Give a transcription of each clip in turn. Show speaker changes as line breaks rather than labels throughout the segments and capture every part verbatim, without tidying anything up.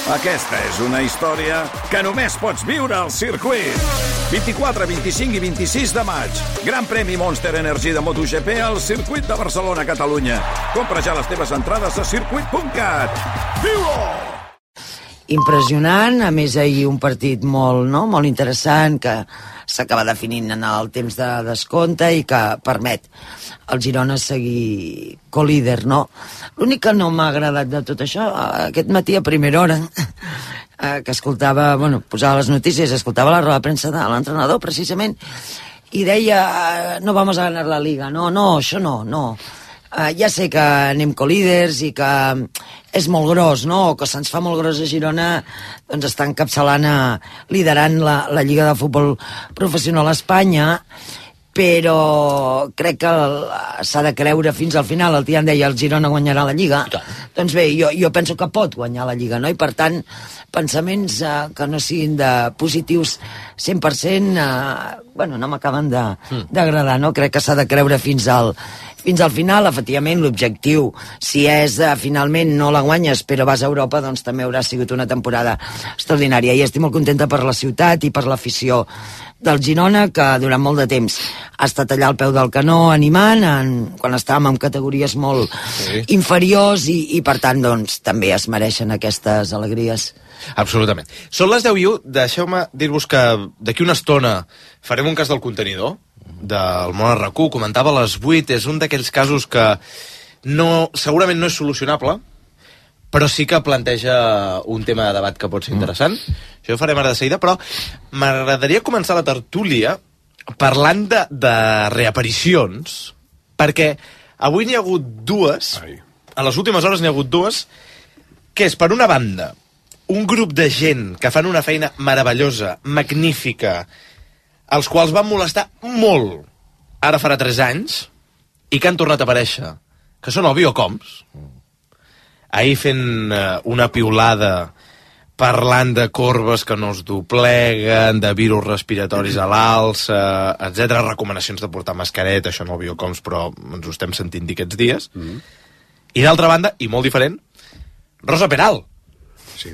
Aquesta és una història que només pots viure al circuit. vint-i-quatre, vint-i-cinc i vint-i-sis de maig. Gran premi Monster Energy de MotoGP al circuit de Barcelona, Catalunya. Compra ja les teves entrades a circuit punt cat. Viu-ho!
Impressionant, a més ahir un partit molt, no? molt interessant, que s'acaba definint en el temps de descompte i que permet al Girona seguir co-líder, no? L'únic que no m'ha agradat de tot això, aquest matí a primera hora, que escoltava, bueno, posava les notícies, escoltava la roda de premsa de l'entrenador, precisament, i deia, no vamos a ganar la Liga, no, no, això no, no. Uh, ja sé que anem co-líders i que és molt gros, no? Que se'ns fa molt gros a Girona, doncs està encapçalant, liderant la, la Lliga de Futbol Professional a Espanya, però crec que s'ha de creure fins al final. El Tian deia, el Girona guanyarà la Lliga. Doncs bé, jo, jo penso que pot guanyar la Lliga, no? I per tant, pensaments uh, que no siguin de positius cent per cent, uh, bueno, no m'acaben d'agradar, no? Crec que s'ha de creure fins al fins al final. Efectivament, l'objectiu, si és uh, finalment no la guanyes però vas a Europa, doncs també haurà sigut una temporada extraordinària, i estic molt contenta per la ciutat i per l'afició del Girona, que durant molt de temps ha estat allà al peu del canó animant, en, quan estàvem en categories molt sí. inferiors, i, i per tant doncs també es mereixen aquestes alegries.
Absolutament. Són les deu i u, deixeu-me dir-vos que d'aquí una estona farem un cas del contenidor del món R Q, comentava a les vuit, és un d'aquells casos que no, segurament no és solucionable, però sí que planteja un tema de debat que pot ser interessant. Mm. Això ho farem ara de seguida, però m'agradaria començar la tertúlia parlant de, de reaparicions, perquè avui n'hi ha hagut dues, Ai. a les últimes hores n'hi ha hagut dues, que és, per una banda, un grup de gent que fan una feina meravellosa, magnífica, els quals van molestar molt ara farà tres anys, i que han tornat a aparèixer, que són el Biocoms, ahir fent uh, una piulada parlant de corbes que no es dobleguen, de virus respiratoris a l'alça, etcètera, recomanacions de portar mascareta, això no el Biocoms, però ens ho estem sentint dir aquests dies. Mm. I d'altra banda, i molt diferent, Rosa Peral.
Sí,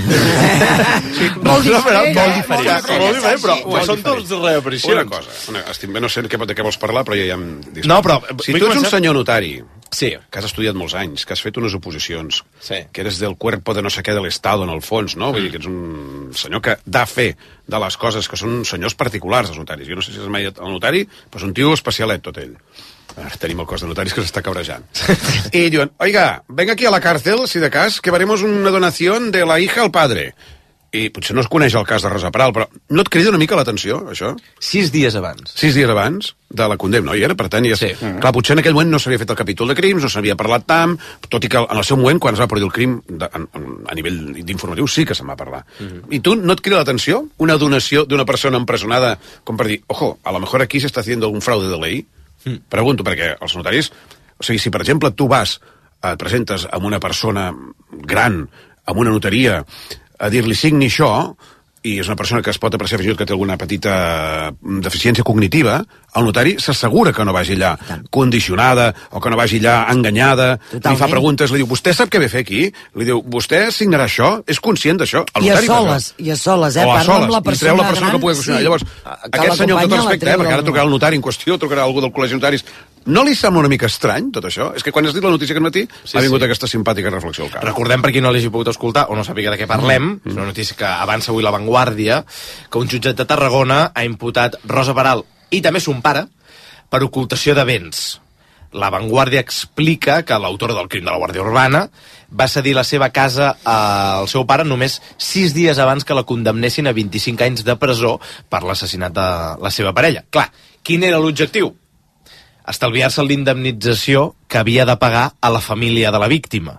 sí, molt diferent, molt diferent, molt diferent, però molt són tots reaparicions.
Una cosa, una, estim, no sé de què, de què vols parlar, però ja hi ha...
No, però...
Si tu ets un senyor notari,
sí.
que has estudiat molts anys, que has fet unes oposicions,
sí.
que eres del cuerpo de no sé què de l'Estado, en el fons, no? Mm. Vull dir que ets un senyor que dà fe de les coses que són senyors particulars, els notaris. Jo no sé si has mai el notari, però és un tio especialet, tot ell. Ara tenim el cos de notaris que s'està cabrejant. I diuen, oiga, venga aquí a la cárcel, si de cas, que veremos una donación de la hija al padre. I potser no es coneix el cas de Rosa Peral, però no et crida una mica l'atenció, això?
Sis dies abans.
Sis dies abans de la condemna, no? I ara, per tant, ja...
Sí.
Clar, potser en aquell moment no s'havia fet el capítol de crims, no s'havia parlat tant, tot i que en el seu moment, quan es va produir el crim, de, a, a nivell d'informatiu, sí que se'n va parlar. Mm-hmm. I tu no et crida l'atenció una donació d'una persona empresonada com per dir, ojo, a lo mejor aquí s'està haciendo un fraude de ley? Mm. Pregunto, perquè els notaris... O sigui, si per exemple tu vas, et presentes amb una persona gran, amb una notaria, a dir-li signi això, i és una persona que es pot apreciar fins i tot que té alguna petita deficiència cognitiva, el notari s'assegura que no vagi allà condicionada o que no vagi allà enganyada. Totalment. Li fa preguntes, li diu, vostè sap què ve a fer aquí? Li diu, vostè signarà això? És conscient d'això?
I a soles, i a soles, eh? Parla amb la persona
gran. I treu la persona que pugui funcionar. Sí. Llavors, aquest senyor, amb tot respecte, eh, perquè ara trucarà el notari en qüestió, trucarà algú del col·legi de notaris. No li sembla una mica estrany, tot això? És que quan has dit la notícia aquest matí, sí, ha vingut sí. aquesta simpàtica reflexió al cap.
Recordem, per qui no l'hagi pogut escoltar o no sàpiga de què parlem, mm. és una notícia que avança avui La Vanguardia, que un jutjat de Tarragona ha imputat Rosa Peral i també son pare per ocultació de béns. La Vanguardia explica que l'autora del crim de la Guàrdia Urbana va cedir la seva casa al seu pare només sis dies abans que la condemnessin a vint-i-cinc anys de presó per l'assassinat de la seva parella. Clar, quin era l'objectiu? Estalviar-se l'indemnització que havia de pagar a la família de la víctima.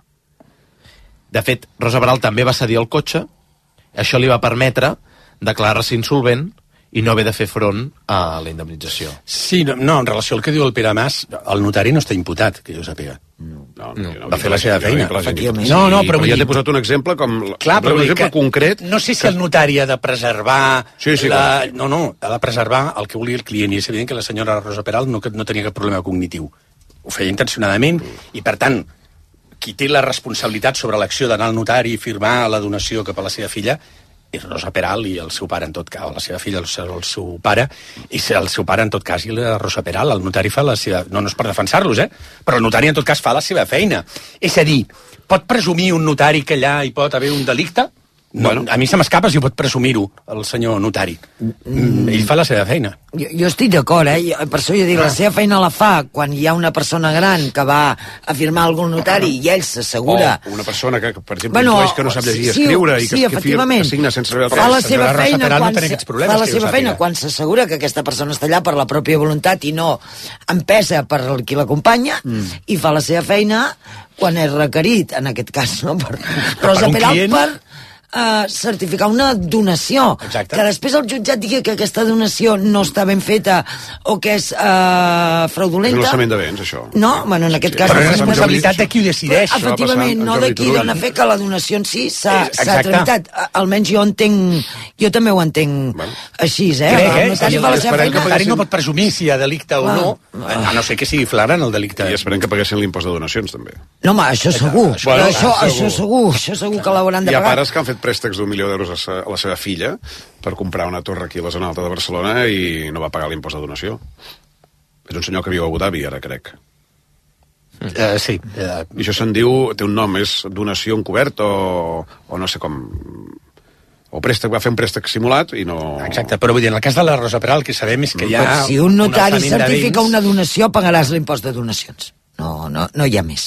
De fet, Rosa Peral també va cedir el cotxe, això li va permetre declarar-se insolvent i no haver de fer front a la indemnització.
Sí, no, no, en relació al que diu el Pere Mas, el notari no està imputat, que jo sàpiga.
No, no, no, no,
va fer la seva feina.
Efectivament. No, no, però, però ja t'he posat un exemple com...
Clar, però
un exemple concret...
No sé si el notari ha de preservar...
Sí, sí,
la... No, no, ha de preservar el que volia el client, i és evident que la senyora Rosa Peral no, no tenia cap problema cognitiu. Ho feia intencionadament, i per tant, qui té la responsabilitat sobre l'acció d'anar al notari i firmar la donació cap a la seva filla és Rosa Peral i el seu pare, en tot cas, la seva filla, el seu, el seu pare, i el seu pare, en tot cas, i la Rosa Peral, el notari fa la seva... No, no és per defensar-los, eh? Però el notari, en tot cas, fa la seva feina. És a dir, pot presumir un notari que allà hi pot haver un delicte? No, bueno. A mi se m'escapa si pot presumir-ho, el senyor notari. Mm. Ell fa la seva feina.
Jo, jo estic d'acord, eh? Per això jo dic, ah. la seva feina la fa quan hi ha una persona gran que va a firmar algun notari i ell s'assegura...
O una persona que, per exemple, bueno, intueix que no sap llegir i sí, escriure i que,
sí,
que, que signa sense saber el
fa la seva feina quan, fa la seva feina quan s'assegura que aquesta persona està allà per la pròpia voluntat i no empesa per qui l'acompanya, mm. i fa la seva feina quan és requerit, en aquest cas, no? Per, però per Peral client... per... Uh, certificar una donació. Exacte. Que després el jutjat digui que aquesta donació no està ben feta o que és uh, fraudulenta.
És un alçament de béns, això.
No? Bueno, en aquest
sí.
cas...
Però és responsabilitat de qui ho decideix.
Però, efectivament, no de qui dona fe que la donació en si s'ha tramitat. Almenys jo entenc... Jo també ho entenc bueno. així, eh?
Crec, eh? El notari fa la seva feina. El notari no pot presumir si hi ha delicte o no, a no ser que sigui flagrant el delicte.
I esperem que paguessin l'impost de donacions, també.
No, home, això segur. Això segur. Això segur que l'hauran de pagar.
Hi ha pares que han fet préstecs d'un milió d'euros a la seva filla per comprar una torre aquí a la zona alta de Barcelona i no va pagar l'impost de donació. És un senyor que viu a Abu Dhabi, ara, crec.
Uh, sí.
Uh... I això se'n diu, té un nom, és donació encobert o, o no sé com... O préstec, va fer un préstec simulat i no...
Exacte, però vull dir, en el cas de la Rosa Peral, que sabem és que hi ha...
Però si un notari un certifica una donació, pagaràs l'impost de donacions. No, no, no hi ha més.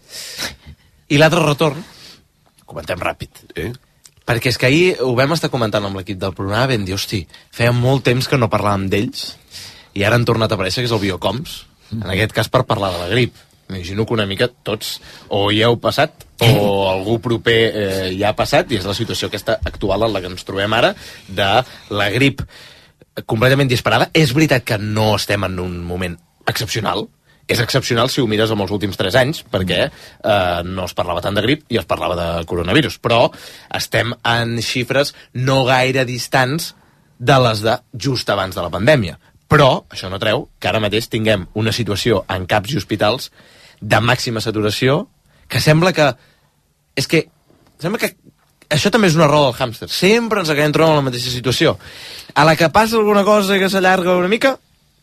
I l'altre retorn, comentem ràpid,
eh?
Perquè és que ahir ho vam estar comentant amb l'equip del programa, vam dir, hosti, feia molt temps que no parlàvem d'ells, i ara han tornat a aparèixer, que és el Biocoms, en aquest cas per parlar de la grip. M'imagino que una mica tots o hi heu passat o algú proper eh, ja ha passat, i és la situació aquesta actual en la que ens trobem ara, de la grip completament disparada. És veritat que no estem en un moment excepcional, és excepcional si ho mires amb els últims tres anys, perquè eh, no es parlava tant de grip i es parlava de coronavirus, però estem en xifres no gaire distants de les de just abans de la pandèmia. Però això no treu que ara mateix tinguem una situació en CAPs i hospitals de màxima saturació, que sembla que... És que... Sembla que això també és una roda del hàmster. Sempre ens acabem trobant en la mateixa situació. A la que passa alguna cosa que s'allarga una mica,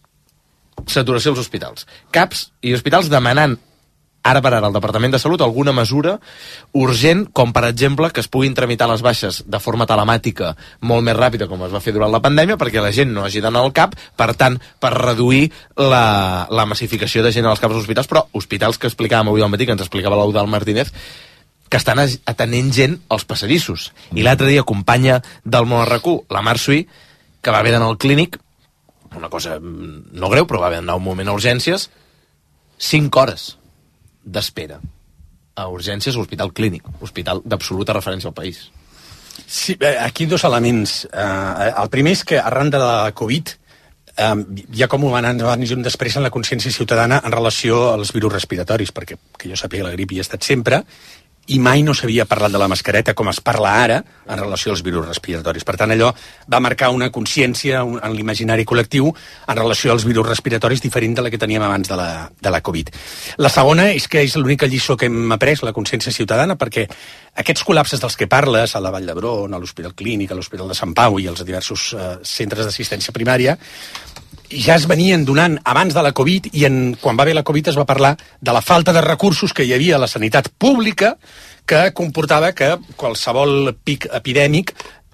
saturació als hospitals. CAPs i hospitals demanant ara per ara al Departament de Salut alguna mesura urgent, com per exemple que es puguin tramitar les baixes de forma telemàtica molt més ràpida, com es va fer durant la pandèmia, perquè la gent no hagi d'anar al CAP, per tant, per reduir la, la massificació de gent als CAPs als hospitals, però hospitals que explicàvem avui al matí, que ens explicava l'Eudald Martínez, que estan atenent gent als passadissos. I l'altre dia, companya del Món R Q, la Mar Suí, que va haver d'anar al clínic, una cosa no greu, però va haver d'anar un moment a urgències, cinc hores d'espera a urgències a l'hospital clínic, hospital d'absoluta referència al país.
Sí, aquí dos elements. Uh, el primer és que arran de la Covid um, hi ha com un abans i un després en la consciència ciutadana en relació als virus respiratoris, perquè que jo sàpiga la grip hi ha estat sempre, i mai no s'havia parlat de la mascareta com es parla ara en relació als virus respiratoris. Per tant, allò va marcar una consciència en l'imaginari col·lectiu en relació als virus respiratoris diferent de la que teníem abans de la, de la Covid. La segona és que és l'única lliçó que hem après, la consciència ciutadana, perquè aquests col·lapses dels que parles, a la Vall d'Hebron, a l'Hospital Clínic, a l'Hospital de Sant Pau i als diversos eh, centres d'assistència primària, ja es venien donant abans de la Covid, i en, quan va haver la Covid es va parlar de la falta de recursos que hi havia a la sanitat pública, que comportava que qualsevol pic epidèmic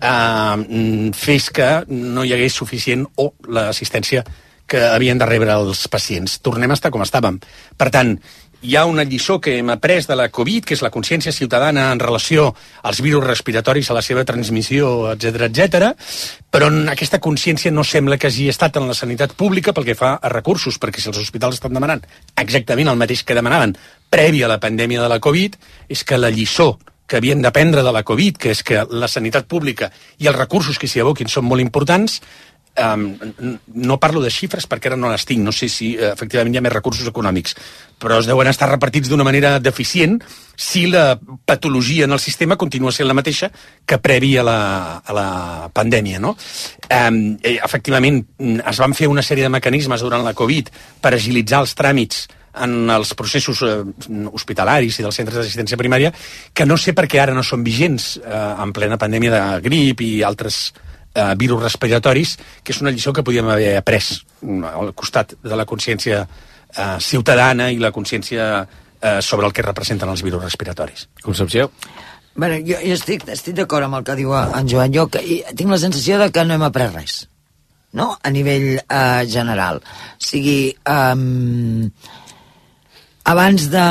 eh, fes que no hi hagués suficient o l'assistència que havien de rebre els pacients. Tornem a estar com estàvem. Per tant, hi ha una lliçó que hem après de la Covid, que és la consciència ciutadana en relació als virus respiratoris, a la seva transmissió, etcètera, etcètera, però aquesta consciència no sembla que hagi estat en la sanitat pública pel que fa a recursos, perquè si els hospitals estan demanant exactament el mateix que demanaven previ a la pandèmia de la Covid, és que la lliçó que havien d'aprendre de la Covid, que és que la sanitat pública i els recursos que s'hi aboquin són molt importants. Um, no parlo de xifres perquè ara no les tinc, no sé si uh, efectivament hi ha més recursos econòmics, però es deuen estar repartits d'una manera deficient si la patologia en el sistema continua sent la mateixa que previ a la, a la pandèmia, no? Um, efectivament, es van fer una sèrie de mecanismes durant la Covid per agilitzar els tràmits en els processos eh, hospitalaris i dels centres d'assistència primària, que no sé per què ara no són vigents eh, en plena pandèmia de grip i altres eh, virus respiratoris, que és una lliçó que podíem haver après al costat de la consciència eh, ciutadana i la consciència eh, sobre el que representen els virus respiratoris.
Concepció?
Bueno, jo, jo estic, estic d'acord amb el que diu en Joan. Jo que, tinc la sensació de que no hem après res, no? A nivell eh, general. O sigui, eh, abans de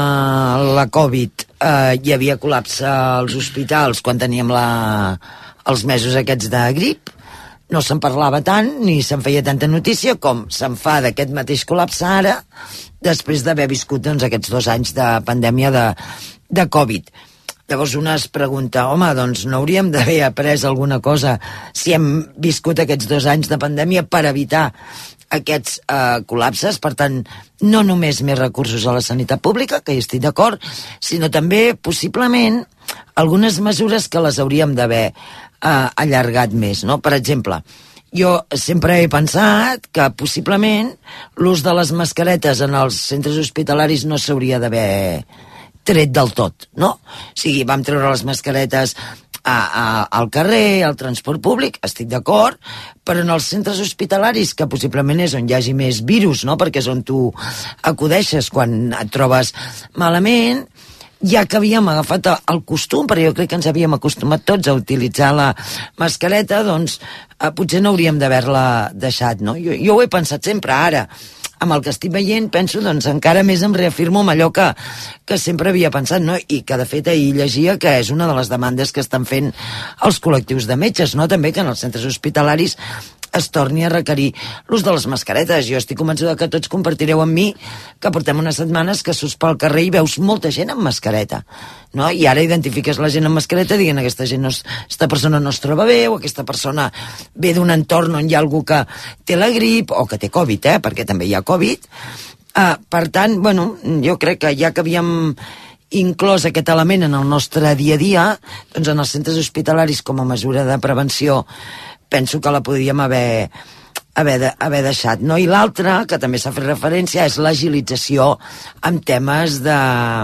la Covid eh, hi havia col·lapse als hospitals quan teníem la, els mesos aquests de grip. No se'n parlava tant, ni se'n feia tanta notícia com se'n fa d'aquest mateix col·lapse ara, després d'haver viscut doncs, aquests dos anys de pandèmia de, de Covid. Llavors una es pregunta, home, doncs no hauríem d'haver après alguna cosa si hem viscut aquests dos anys de pandèmia per evitar aquests eh, col·lapses. Per tant, no només més recursos a la sanitat pública, que hi estic d'acord, sinó també, possiblement, algunes mesures que les hauríem d'haver eh, allargat més, no? Per exemple, jo sempre he pensat que possiblement l'ús de les mascaretes en els centres hospitalaris no s'hauria d'haver tret del tot, no? O sigui, vam treure les mascaretes a, a, al carrer, al transport públic, estic d'acord, però en els centres hospitalaris, que possiblement és on hi hagi més virus, no? Perquè és on tu acudeixes quan et trobes malament, ja que havíem agafat el costum, perquè jo crec que ens havíem acostumat tots a utilitzar la mascareta, doncs eh, potser no hauríem d'haver-la deixat, no? Jo, jo ho he pensat sempre, ara, amb el que estic veient, penso, doncs encara més em reafirmo amb allò que, que sempre havia pensat, no? I que de fet ahir llegia que és una de les demandes que estan fent els col·lectius de metges, no? També que en els centres hospitalaris es torni a requerir l'ús de les mascaretes. Jo estic convençuda que tots compartireu amb mi que portem unes setmanes que surts pel carrer i veus molta gent amb mascareta, no? I ara identifiques la gent amb mascareta dient aquesta gent no es, aquesta persona no es troba bé, o aquesta persona ve d'un entorn on hi ha algú que té la grip o que té Covid, eh? Perquè també hi ha Covid. Uh, per tant, bueno, jo crec que ja que havíem inclòs aquest element en el nostre dia a dia, doncs en els centres hospitalaris com a mesura de prevenció penso que la podríem haver, haver, de, haver deixat, no? I l'altra, que també s'ha fet referència, és l'agilització amb temes de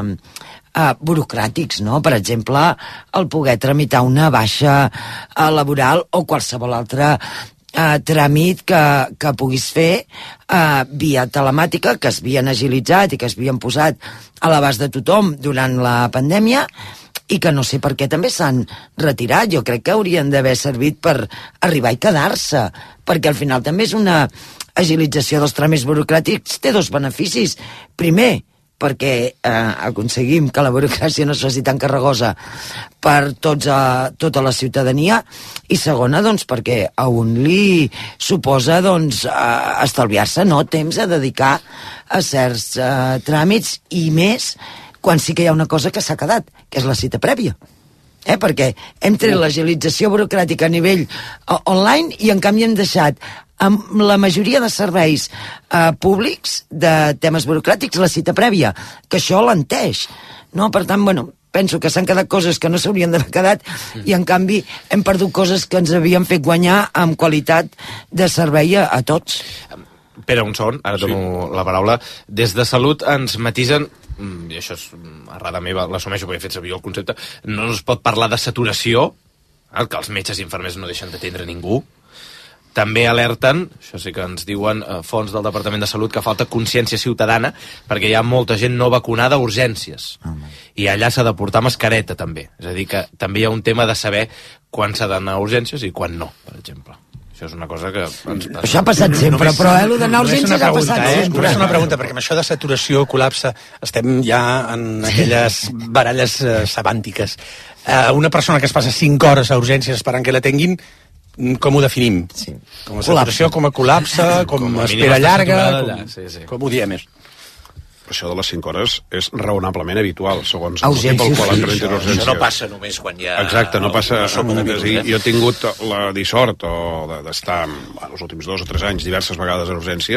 uh, burocràtics, no? Per exemple, el poder tramitar una baixa uh, laboral o qualsevol altre uh, tràmit que, que puguis fer uh, via telemàtica, que es havien agilitzat i que es havien posat a l'abast de tothom durant la pandèmia, i que no sé per què també s'han retirat. Jo crec que haurien d'haver servit per arribar i quedar-se, perquè al final també és una agilització dels tràmits burocràtics, té dos beneficis. Primer, perquè eh, aconseguim que la burocràcia no es faci tan carregosa per tots a, tota la ciutadania, i segona, doncs, perquè a un li suposa doncs, a estalviar-se no temps a dedicar a certs eh, tràmits, i més quan sí que hi ha una cosa que s'ha quedat, que és la cita prèvia. Eh? Perquè hem tret l'agilització burocràtica a nivell uh, online i en canvi hem deixat amb la majoria de serveis uh, públics de temes burocràtics la cita prèvia, que això l'enteix. No? Per tant, bueno, penso que s'han quedat coses que no s'haurien d'haver quedat i en canvi hem perdut coses que ens havien fet guanyar amb qualitat de servei a, a tots.
Pere, un segon, ara dono sí. la paraula. Des de Salut ens matisen, i això és errada meva, l'assumeixo perquè he fet servir el concepte, no es pot parlar de saturació, eh, que els metges i infermers no deixen d'atendre ningú. També alerten, això sí que ens diuen eh, fons del Departament de Salut, que falta consciència ciutadana perquè hi ha molta gent no vacunada a urgències. Oh, I allà s'ha de portar mascareta, també. És a dir, que també hi ha un tema de saber quan s'ha d'anar a urgències i quan no, per exemple. Això és una cosa que... Ens passa.
Això ha passat sempre, només, però eh, el d'anar a urgències ha passat
eh?
sempre.
Només una pregunta, perquè amb això de saturació, col·lapse, estem ja en aquelles baralles eh, semàntiques. Eh, una persona que es passa cinc hores a urgències esperant que l'atenguin, com ho definim? Sí. Com a saturació, com a col·lapse, com, com a espera llarga, com, sí, sí. com ho diem?
Però això de les cinc hores és raonablement habitual, segons
el motiu pel
qual entren a urgències.
Això no passa només quan hi ha...
Exacte, no passa...
No
no virus, eh? Jo he tingut la dissort o d'estar bueno, els últims dos o tres anys diverses vegades a urgències,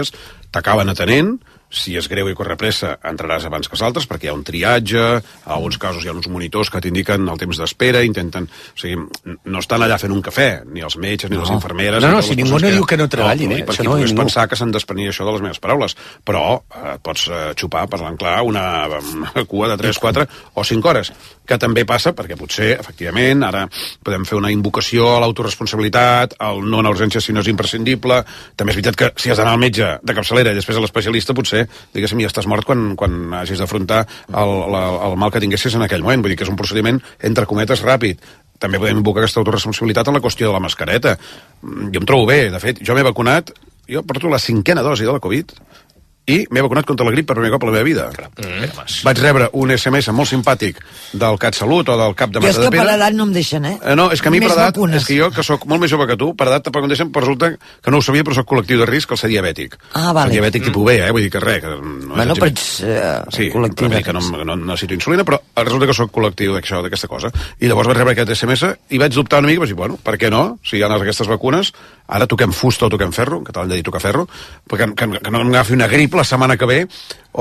t'acaben atenent, si és greu i corre pressa, entraràs abans que els altres, perquè hi ha un triatge, en alguns casos hi ha uns monitors que t'indiquen el temps d'espera, intenten... O sigui, no estan allà fent un cafè, ni els metges, ni no. les infermeres...
No, no, si ningú no diu que no treballin,
no,
eh?
Perquè no, pogués pensar que se'n desprenia això de les meves paraules, però eh, pots eh, xupar, parlant clar, una, una cua de tres, quatre o cinc hores, que també passa perquè potser, efectivament, ara podem fer una invocació a l'autoresponsabilitat, al no anar a urgències si no és imprescindible. També és veritat que si has d'anar al metge de capçalera i després a l'especialista, potser diguéssim, ja estàs mort quan, quan hagis d'afrontar el, el, el mal que tinguessis en aquell moment. Vull dir que és un procediment, entre cometes, ràpid. També podem invocar aquesta autoresponsabilitat en la qüestió de la mascareta. Jo em trobo bé, de fet, jo m'he vacunat, jo porto la cinquena dosi de la Covid i m'he vacunat contra la grip per primer cop a la meva vida. Mm. Vaig rebre un esse eme esse molt simpàtic del CatSalut o del cap de Matadepera.
Jo és que per edat no em deixen, eh?
eh no, és que a mi
Més
per edat,
vacunes.
és que jo, que sóc molt més jove que tu, per edat tampoc em deixen, però resulta que no ho sabia, però sóc col·lectiu de risc, el ser diabètic.
Ah, vale.
Soc diabètic tipus B, eh? Vull dir que res. Que no
bueno, però ets eh,
sí,
col·lectiu de
que no, no, no necessito insulina, però resulta que sóc col·lectiu d'això, d'aquesta cosa. I llavors vaig rebre aquest esse eme esse i vaig dubtar una mica, vaig dir, bueno, per què no? Si hi ha aquestes vacunes, ara toquem fusta o toquem ferro, en català hem de dir tocar ferro, perquè que, que no m'agafi una grip la setmana que ve o,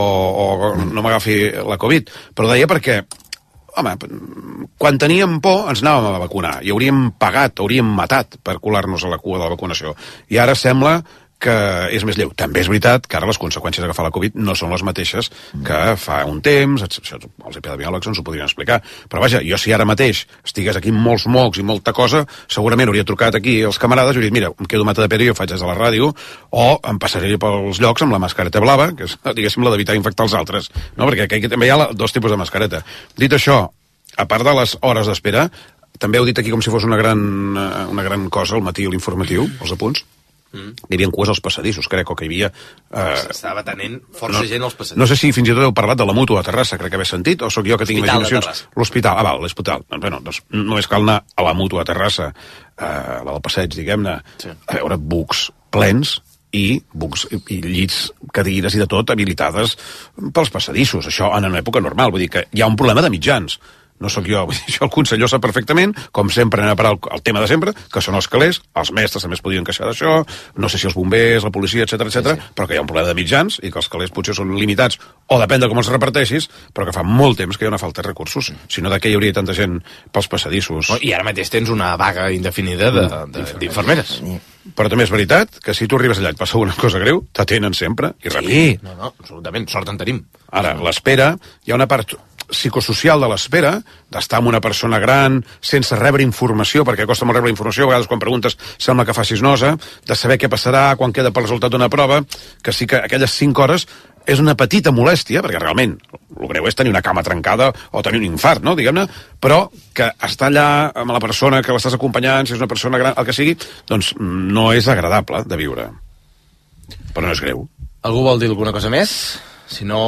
o no m'agafi la Covid. Però deia perquè, home, quan teníem por ens anàvem a vacunar i hauríem pagat, hauríem matat per colar-nos a la cua de la vacunació. I ara sembla que és més lleu. També és veritat que ara les conseqüències d'agafar la Covid no són les mateixes que fa un temps, això els epidemiòlegs ens ho podrien explicar, però vaja, jo si ara mateix estigués aquí amb molts mocs i molta cosa, segurament hauria trucat aquí als camarades i hauria dit, mira, em quedo a Matadepera i ho faig des de la ràdio, o em passaria pels llocs amb la mascareta blava, que és, diguéssim, la d'evitar infectar els altres, no? Perquè aquí també hi ha dos tipus de mascareta. Dit això, a part de les hores d'espera, també heu dit aquí com si fos una gran, una gran cosa al matí l'informatiu, els apunts. Mm. Hi havia cues als passadissos, crec, o que hi havia... Eh,
S'estava tenent força
no,
gent als passadissos.
No sé si fins i tot heu parlat de la Mútua a Terrassa, crec que haver sentit, o sóc jo que tinc imaginacions... L'hospital, ah, val, l'hospital. Doncs, bueno, doncs, només cal anar a la Mútua a Terrassa, eh, la del passeig, diguem-ne, sí. A veure bucs plens i bucs i llits, cadires i de tot habilitades pels passadissos. Això en una època normal, vull dir que hi ha un problema de mitjans. No sóc jo, vull dir, això el conseller sap perfectament, com sempre anem a parar el, el tema de sempre, que són els calés, els mestres també es podien queixar d'això, no sé si els bombers, la policia, etcètera, etcètera, sí, sí. Però que hi ha un problema de mitjans i que els calés potser són limitats, o depèn de com els reparteixis, però que fa molt temps que hi ha una falta de recursos, si no de què hi hauria tanta gent pels passadissos.
Oh, I ara mateix tens una vaga indefinida d'infermeres.
Però també és veritat que si tu arribes allà i et passa una cosa greu, t'atenen sempre i ràpid.
Sí, no, no, absolutament, sort en tenim.
Ara, l'espera, hi ha una part psicosocial de l'espera, d'estar amb una persona gran, sense rebre informació, perquè costa molt rebre informació, a vegades quan preguntes sembla que facis nosa, de saber què passarà quan queda pel resultat d'una prova, que sí que aquelles cinc hores és una petita molèstia, perquè realment el greu és tenir una cama trencada o tenir un infart, no?, diguem-ne, però que estar allà amb la persona que l'estàs acompanyant, si és una persona gran, el que sigui, doncs no és agradable de viure. Però no és greu.
Algú vol dir alguna cosa més? Si no...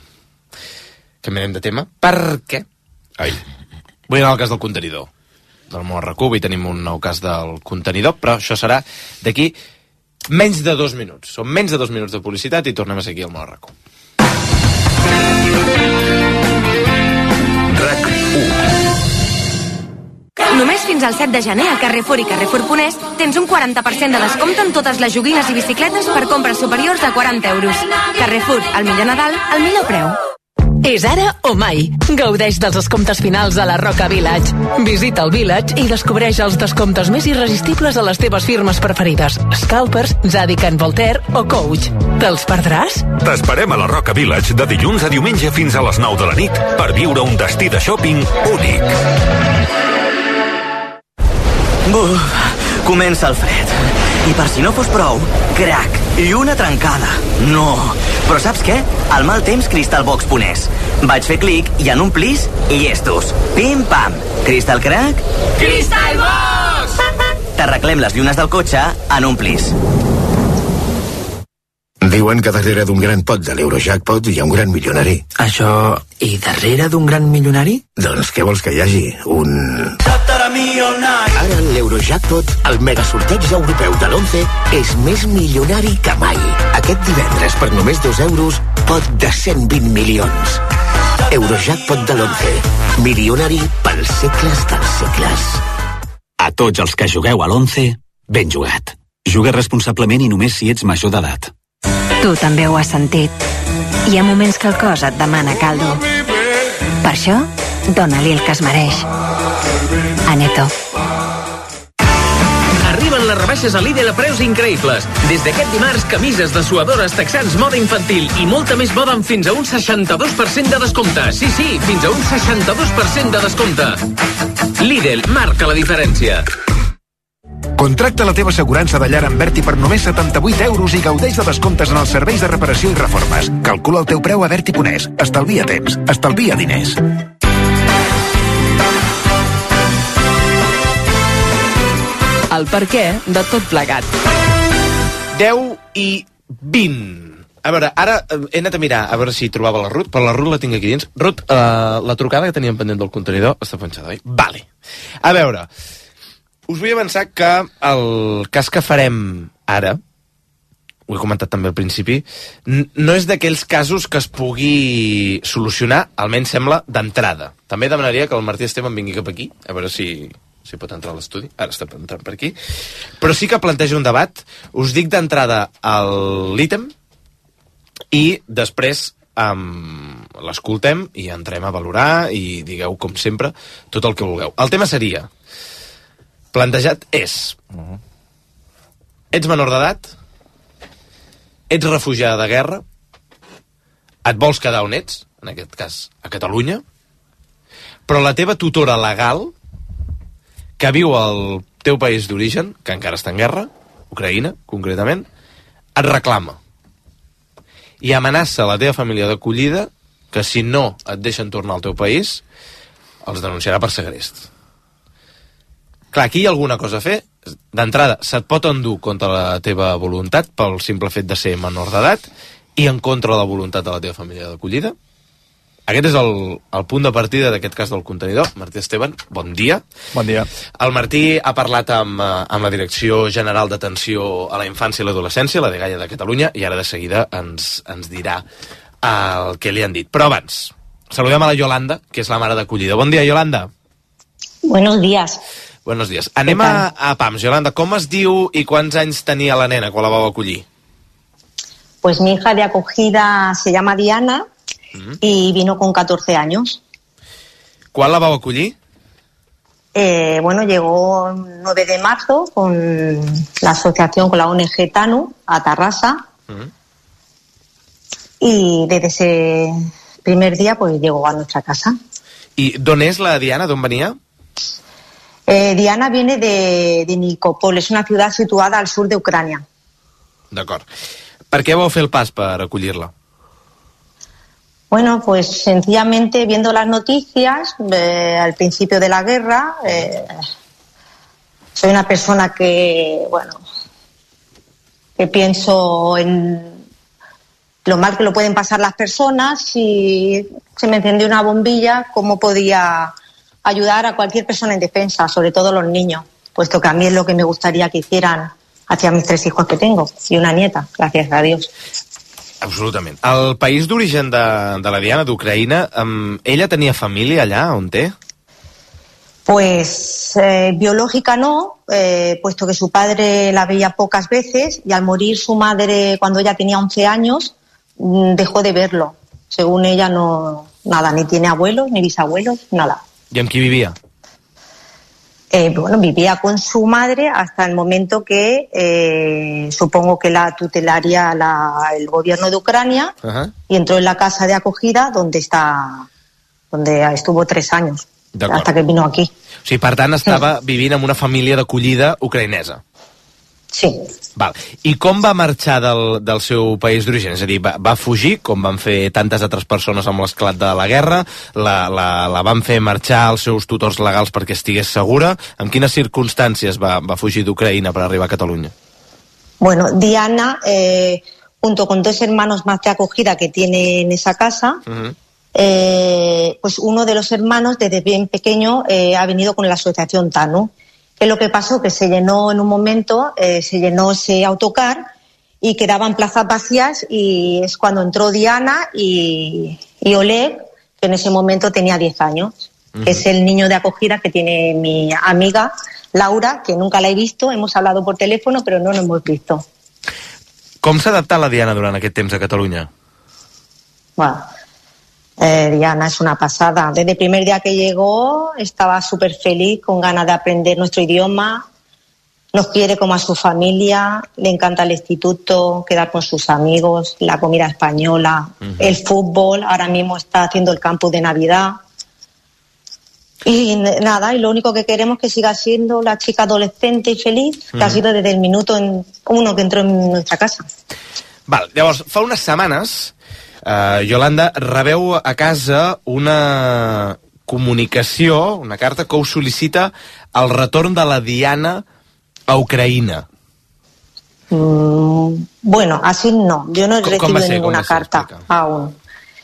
canviem de tema, perquè Ai. vull anar al cas del contenidor del Món R Q, i tenim un nou cas del contenidor, però això serà d'aquí menys de dos minuts. Són menys de dos minuts de publicitat i tornem a seguir al Món R Q.
RAC u.
Només fins al set de gener a Carrefour i Carrefour Ponés tens un quaranta per cent de descompte en totes les joguines i bicicletes per compres superiors a quaranta euros. Carrefour, el millor Nadal, al millor preu.
És ara o mai. Gaudeix dels descomptes finals a la Roca Village. Visita el Village i descobreix els descomptes més irresistibles a les teves firmes preferides. Scalpers, Zadig and Voltaire o Coach. Te'ls perdràs?
T'esperem a la Roca Village de dilluns a diumenge fins a les nou de la nit per viure un destí de shopping únic.
Buf, comença el fred. I per si no fos prou, crac, lluna trencada. No, però saps què? Al mal temps Crystalbox Ponés. Vaig fer clic i en un plis, llestos. Pim-pam. Crystal crack?
Crystalbox!
T'arreglem les llunes del cotxe en un plis.
Diuen que darrere d'un gran pot de l'Eurojackpot hi ha un gran milionari.
Això... i darrere d'un gran milionari?
Doncs què vols que hi hagi? Un... Ara l'Eurojackpot, el megasorteig europeu de l'onze, és més milionari que mai. Aquest divendres, per només dos euros, pot de cent vint milions. Eurojackpot de l'onze. Milionari pels segles dels segles.
A tots els que jugueu a l'onze, ben jugat. Juga responsablement i només si ets major d'edat. Tu també ho has sentit. Hi ha moments que el cos et demana caldo. Per això, dona-li el que es mereix. Aneto.
Arriben les rebaixes a Lidl a preus increïbles. Des d'aquest dimarts, camises, dessuadores, texans, moda infantil i molta més moda amb fins a un seixanta-dos per cent de descompte. Sí, sí, fins a un seixanta-dos per cent de descompte. Lidl marca la diferència.
Contracta la teva assegurança de llar amb Berti per només setanta-vuit euros i gaudeix de descomptes en els serveis de reparació i reformes. Calcula el teu preu a Berti punt es. Estalvia temps. Estalvia diners.
El per què de tot plegat.
deu i vint. A veure, ara he anat a mirar a veure si trobava la Ruth, però la Ruth la tinc aquí dins. Ruth, uh, la trucada que teníem pendent del contenidor està penjada, oi? Vale. A veure, us vull avançar que el cas que farem ara, ho he comentat també al principi, no és d'aquells casos que es pugui solucionar, almenys sembla, d'entrada. També demanaria que el Martí Esteban vingui cap aquí, a veure si... si pot entrar a l'estudi, ara està entrant per aquí, però sí que planteja un debat. Us dic d'entrada l'ítem i després um, l'escoltem i entrem a valorar i digueu, com sempre, tot el que vulgueu. El tema seria, plantejat és, uh-huh. ets menor d'edat, ets refugiada de guerra, et vols quedar on ets, en aquest cas a Catalunya, però la teva tutora legal que viu al teu país d'origen, que encara està en guerra, Ucraïna, concretament, et reclama. I amenaça la teva família d'acollida que si no et deixen tornar al teu país, els denunciarà per segrest. Clar, aquí hi ha alguna cosa a fer. D'entrada, se't pot endur contra la teva voluntat pel simple fet de ser menor d'edat i en contra de la voluntat de la teva família d'acollida. Aquest és el, el punt de partida d'aquest cas del contenidor. Martí Esteban, bon dia.
Bon dia.
El Martí ha parlat amb, amb la Direcció General d'Atenció a la Infància i l'Adolescència, la dgaia de Catalunya, i ara de seguida ens, ens dirà el que li han dit. Però abans, saludem a la Yolanda, que és la mare d'acollida. Bon dia, Yolanda.
Buenos días.
Buenos días. Anem a, a Pams. Yolanda, com es diu i quants anys tenia la nena quan la vau acollir?
Pues mi hija de acogida se llama Diana, y vino con catorce años.
¿Cuál la va a acollir?
Eh, bueno, llegó el nueve de marzo con la asociación, con la O N G TANU, a Tarrasa. Uh-huh. Y desde ese primer día, pues llegó a nuestra casa.
¿Y dónde es la Diana? ¿Dónde venía?
Eh, Diana viene de, de Nikopol, es una ciudad situada al sur de Ucrania.
D'acord. Per què vau fer el pas per acollir-la?
Bueno, pues sencillamente viendo las noticias eh, al principio de la guerra, eh, soy una persona que, bueno, que pienso en lo mal que lo pueden pasar las personas y se me encendió una bombilla, cómo podía ayudar a cualquier persona en defensa, sobre todo los niños, puesto que a mí es lo que me gustaría que hicieran hacia mis tres hijos que tengo y una nieta, gracias a Dios.
Absolutament. El país d'origen de, de la Diana, d'Ucraïna, um, ella tenia família allà, on té?
Pues eh, biológica no, eh, puesto que su padre la veía pocas veces y al morir su madre cuando ella tenía once años, dejó de verlo. Según ella, no nada, ni tiene abuelos, ni bisabuelos, nada.
¿Y amb qui vivia?
Eh, bueno, vivía con su madre hasta el momento que eh, supongo que la tutelaría la, el gobierno de Ucrania. Uh-huh. Y entró en la casa de acogida donde está, donde estuvo tres años, hasta que vino aquí.
O sigui, per tant, estava sí. vivint amb una família d'acollida ucraïnesa.
Sí.
Val. I com va marxar del, del seu país d'origen? És a dir, va, va fugir, com van fer tantes altres persones amb l'esclat de la guerra, la, la, la van fer marxar als seus tutors legals perquè estigués segura. En quines circumstàncies va, va fugir d'Ucraïna per arribar a Catalunya?
Bueno, Diana, eh, junto con dos hermanos más de acogida que tiene en esa casa, uh-huh. eh, pues uno de los hermanos desde bien pequeño eh, ha venido con la asociación TANU. ¿Qué es lo que pasó? Que se llenó en un momento, eh, se llenó ese autocar y quedaban plazas vacías y es cuando entró Diana y, y Oleg, que en ese momento tenía diez años, uh-huh. que es el niño de acogida que tiene mi amiga Laura, que nunca la he visto, hemos hablado por teléfono, pero no nos hemos visto.
Com s'ha adaptat la Diana durant aquest temps a Catalunya?
Bueno, eh, Diana es una pasada. Desde el primer día que llegó estaba súper feliz, con ganas de aprender nuestro idioma. Nos quiere como a su familia, le encanta el instituto, quedar con sus amigos, la comida española, uh-huh. el fútbol. Ahora mismo está haciendo el campus de Navidad. Y nada, y lo único que queremos es que siga siendo la chica adolescente y feliz que mm. ha sido desde el minuto en uno que entró en nuestra casa.
Val, llavors, fa unes setmanes, eh, Yolanda, rebeu a casa una comunicació, una carta que us sol·licita el retorn de la Diana a Ucraïna.
Mm, bueno, así no. Yo no he recibido ninguna carta aún.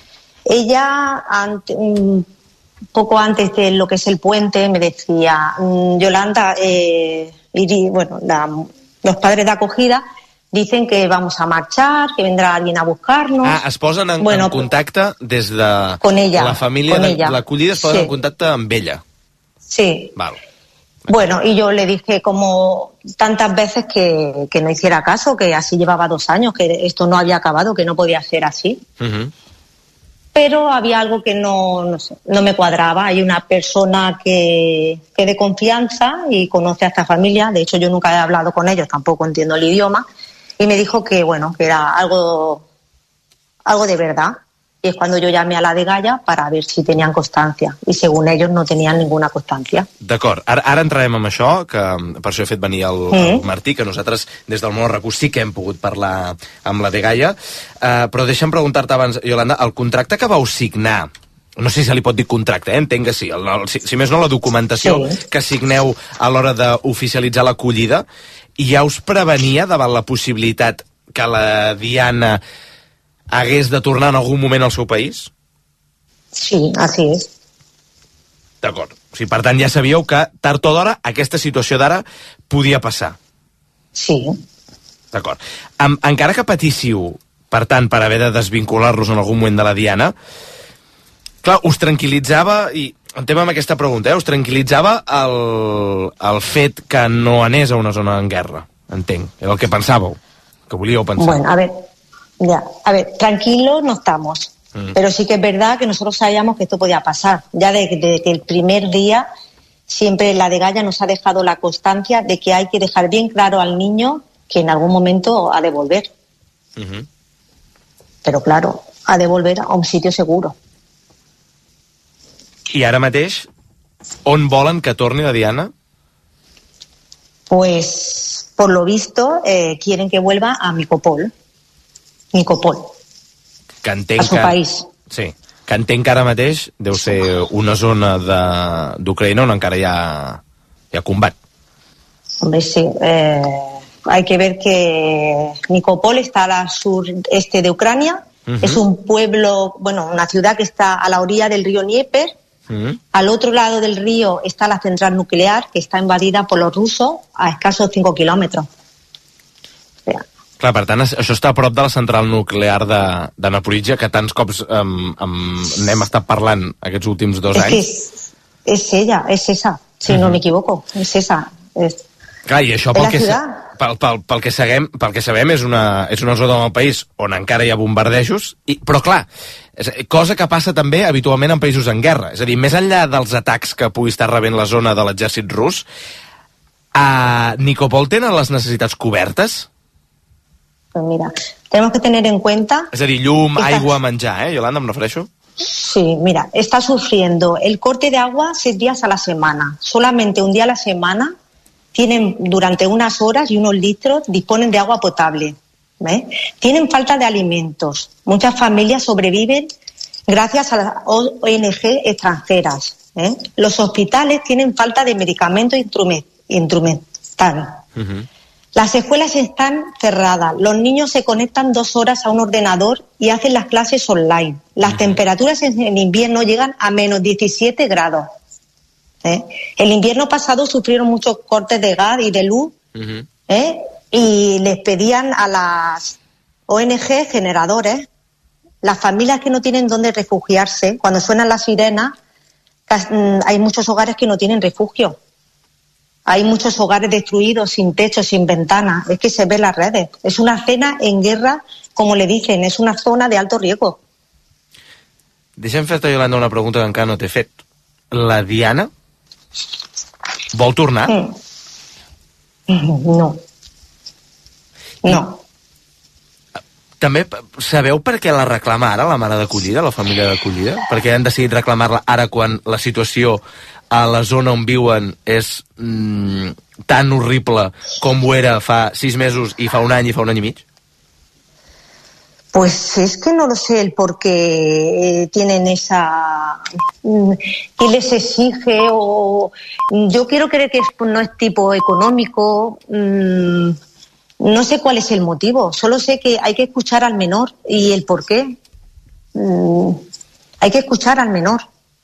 Ella, ante, un poco antes de lo que es el puente, me decía, Yolanda, eh, y, bueno, la, los padres de acogida dicen que vamos a marchar, que vendrá alguien a buscarnos.
Ah, es posen en, bueno, en contacte des de
con ella,
la família
con
de
ella.
l'acollida, es posen
Sí.
en contacte amb ella.
Sí.
Val.
Bueno, y yo le dije como tantas veces que, que no hiciera caso, que así llevaba dos años, que esto no había acabado, que no podía ser así.
Uh-huh.
Pero había algo que no, no sé, no me cuadraba. Hay una persona que, que de confianza y conoce a esta familia, de hecho yo nunca he hablado con ellos, tampoco entiendo el idioma, y me dijo que bueno, que era algo, algo de verdad. Y es cuando yo llamé a la de Gaia para ver si tenían constancia. I según ellos no tenían ninguna constancia.
D'acord, ara, ara entrarem amb això, que per això he fet venir el,
Mm.
el Martí, que nosaltres des del Mono Recurs sí que hem pogut parlar amb la de Gaia, uh, però deixa'm preguntar-te abans, Yolanda, el contracte que vau signar, no sé si se li pot dir contracte, eh? Entenc que sí, el, el, si, si més no la documentació sí. que signeu a l'hora d'oficialitzar l'acollida, ja us prevenia davant la possibilitat que la Diana hagués de tornar en algun moment al seu país?
Sí, así es.
D'acord. O sigui, per tant, ja sabíeu que tard o d'hora aquesta situació d'ara podia passar.
Sí.
D'acord. En, encara que patíssiu, per tant, per haver de desvincular-los en algun moment de la Diana, clar, us tranquil·litzava, i entrem amb aquesta pregunta, eh? us tranquil·litzava el, el fet que no anés a una zona en guerra, entenc. Era el que pensàveu, que volíeu pensar.
Bueno, a ver, ya, a ver, tranquilos no estamos, mm. pero sí que es verdad que nosotros sabíamos que esto podía pasar. Ya desde de, de el primer día, siempre la de Gaia nos ha dejado la constancia de que hay que dejar bien claro al niño que en algún momento ha de volver.
Uh-huh.
Pero claro, ha de volver a un sitio seguro.
I ara mateix, on volen que torni la Diana?
Pues, por lo visto, eh, quieren que vuelva a Nicopol. Nicopol.
Que entenc
a su
que...
país.
Sí, que entenc que ara mateix deu ser una zona d'Ucraïna on encara hi ha, hi ha combat.
Hombre, sí. Eh, hay que ver que Nicopol está al sureste de Ucrania. Uh-huh. Es un pueblo, bueno, una ciudad que está a la orilla del río Dnieper. Uh-huh. Al otro lado del río está la central nuclear, que está invadida por los rusos a escasos cinco kilómetros. O sea,
clar, per tant, això està a prop de la central nuclear de, de Zaporizhia, que tants cops um, um, n'hem estat parlant aquests últims dos
es
anys.
Que es, es ella, es esa, si uh-huh. no me equivoco, es esa. Es,
clar, i això pel que, pel, pel, pel, que seguem, pel que sabem és una, és una zona del país on encara hi ha bombardejos, i, però clar, és, cosa que passa també habitualment en països en guerra. És a dir, més enllà dels atacs que pugui estar rebent la zona de l'exèrcit rus, a Nicopol tenen les necessitats cobertes?
Pues mira, tenemos que tener en cuenta...
És a dir, llum,
esta...
aigua, menjar, eh, Yolanda, em refereixo?
Sí, mira, está sufriendo el corte de agua seis días a la semana. Solamente un día a la semana tienen durante unas horas y unos litros, disponen de agua potable. ¿Ves? Tienen falta de alimentos. Muchas familias sobreviven gracias a las O N G extranjeras. ¿eh? Los hospitales tienen falta de medicamentos instrumentales. Uh-huh. Las escuelas están cerradas. Los niños se conectan dos horas a un ordenador y hacen las clases online. Las uh-huh. temperaturas en el invierno llegan a menos diecisiete grados. ¿eh? El invierno pasado sufrieron muchos cortes de gas y de luz. Uh-huh. ¿eh? Y les pedían a las O N G generadores. Las familias que no tienen dónde refugiarse, cuando suenan las sirenas, hay muchos hogares que no tienen refugio. Hay muchos hogares destruidos, sin techo, sin ventana. Es que se ve en las redes. Es una zona en guerra, como le dicen, es una zona de alto riesgo.
Deixa'm fer-te, Yolanda, una pregunta que encara no t'he fet. La Diana vol tornar?
Mm. No. No.
També sabeu per què la reclama ara la mare d'acollida, la família d'acollida? Per què han decidit reclamar-la ara quan la situació a la zona on viuen és mm, tan horrible com ho era fa sis mesos i fa un any i fa un any i mig?
Pues es que no lo sé el por qué tienen esa... ¿Qué les exige? O yo quiero creer que no es tipo económico. No sé cuál es el motivo. Solo sé que hay que escuchar al menor y el por qué. Hay que escuchar al menor.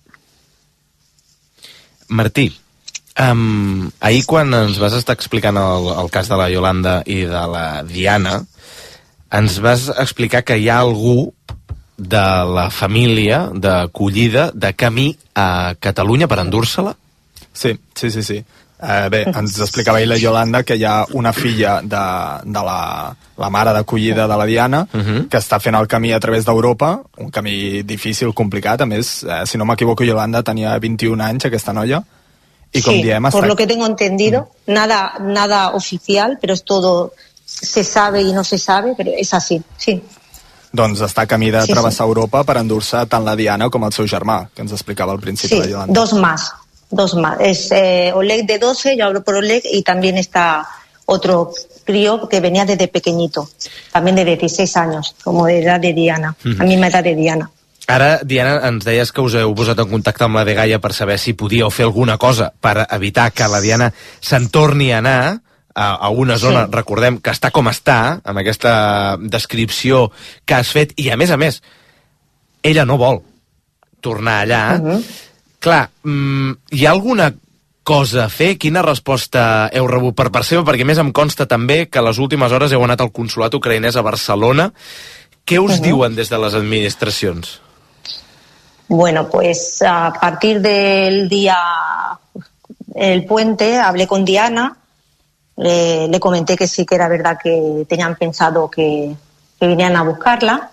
Martí, um, ahir quan ens vas estar explicant el, el cas de la Yolanda i de la Diana, ens vas explicar que hi ha algú de la família d'acollida de camí a Catalunya per endur-se-la?
Sí, sí, sí, sí. Eh, bé, ens explicava ahir la Yolanda que hi ha una filla de, de la, la mare d'acollida de la Diana uh-huh. que està fent el camí a través d'Europa, un camí difícil, complicat. A més, eh, si no m'equivoco, Yolanda tenia vint-i-un anys, aquesta noia, i com
sí,
diem...
por
està...
lo que tengo entendido, mm. nada, nada oficial, pero es todo... se sabe y no se sabe, pero es así, sí.
Doncs està camí de
sí,
travessar
sí.
Europa per endur-se tant la Diana com el seu germà, que ens explicava al principi
sí,
de Yolanda.
dos más, dos más. Es eh, Oleg de doce, yo hablo por Oleg, y también está otro crío que venía desde pequeñito, también de dieciséis años, como de edad de Diana, mm-hmm. a misma edad de Diana.
Ara, Diana, ens deies que us heu posat en contacte amb la Dgaia per saber si podíeu fer alguna cosa per evitar que la Diana se'n torni a anar a, a una zona, sí. recordem, que està com està, amb aquesta descripció que has fet, i a més a més, ella no vol tornar allà. Uh-huh. Clar, mm, hi ha alguna cosa a fer? Quina resposta heu rebut per part seva? Perquè més em consta també que a les últimes hores heu anat al consolat ucraïnès a Barcelona. Què us uh-huh. diuen des de les administracions?
Bueno, pues a partir del día, el puente, hablé con Diana, le, le comenté que sí que era verdad que tenían pensado que, que vinieran a buscarla,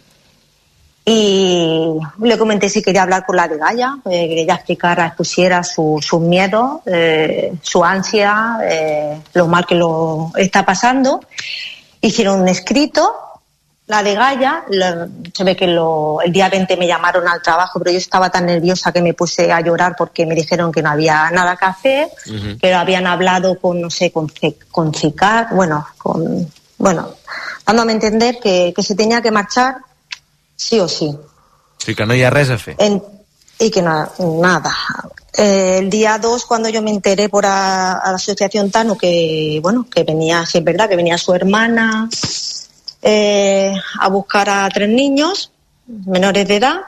y le comenté si quería hablar con la Dgaia, eh, que ella explicara, expusiera sus su miedos, eh, su ansia, eh, lo mal que lo está pasando. Hicieron un escrito. La Dgaia, se ve que lo, el día veinte me llamaron al trabajo, pero yo estaba tan nerviosa que me puse a llorar porque me dijeron que no había nada que hacer, uh-huh. que habían hablado con, no sé, con, con CICAR, bueno, con, bueno, dándome a entender que, que se tenía que marchar sí o sí.
Sí, que no hi ha res a fer.
En, y que no, nada. Eh, el día dos, cuando yo me enteré por a, a la asociación Tanu que, bueno, que venía, sí es verdad, que venía su hermana... Eh, a buscar a tres niños menores de edad,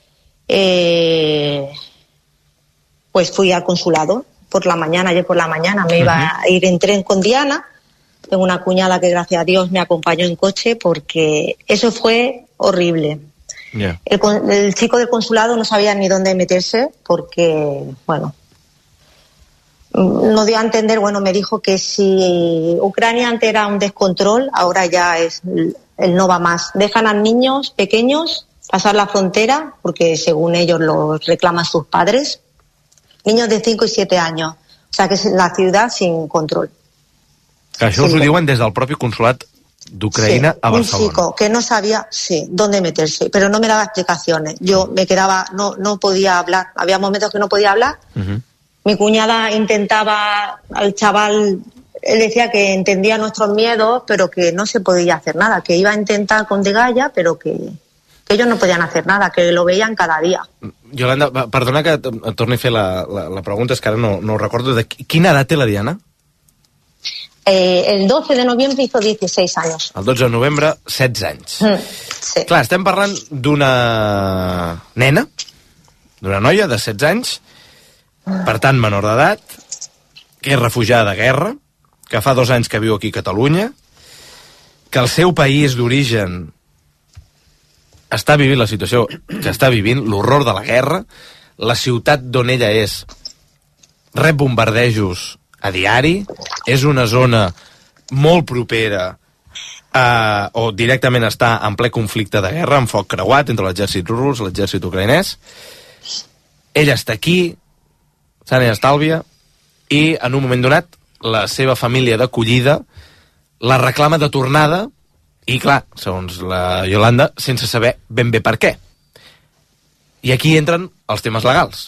eh, pues fui al consulado por la mañana, ayer por la mañana me uh-huh. iba a ir en tren con Diana. Tengo una cuñada que gracias a Dios me acompañó en coche porque eso fue horrible. Yeah. El, el chico del consulado no sabía ni dónde meterse porque, bueno, no dio a entender, bueno, me dijo que si Ucrania antes era un descontrol, ahora ya es el no va más. Dejan a niños pequeños pasar la frontera, porque según ellos los reclaman sus padres, niños de cinco y siete años. O sea que es la ciudad sin control.
Que això us ho diuen des del propi consulat d'Ucraïna
sí,
a Barcelona.
Un chico que no sabía, sí, dónde meterse, pero no me daba explicaciones. Yo me quedaba, no, no podía hablar. Había momentos que no podía hablar. Uh-huh. Mi cuñada intentaba, al chaval, él decía que entendía nuestros miedos, pero que no se podía hacer nada, que iba a intentar con Dgaia, pero que, que ellos no podían hacer nada, que lo veían cada día.
Yolanda, perdona que et torni a fer la, la, la pregunta, és que ara no, no ho recordo. De quina edat té la Diana?
Eh, el doce de noviembre hizo dieciséis años.
El dotze de novembre, setze anys.
Mm, sí.
Clar, estem parlant d'una nena, d'una noia de setze anys, per tant, menor d'edat, que és refugiada de guerra, que fa dos anys que viu aquí a Catalunya, que el seu país d'origen està vivint la situació que està vivint, l'horror de la guerra, la ciutat d'on ella és rep bombardejos a diari, és una zona molt propera Uh, o directament està en ple conflicte de guerra, en foc creuat entre l'exèrcit rus i l'exèrcit ucraïnès. Ella està aquí, se n'estàlvia, i en un moment donat la seva família d'acollida la reclama de tornada, i clar, segons la Yolanda, sense saber ben bé per què. I aquí entren els temes legals.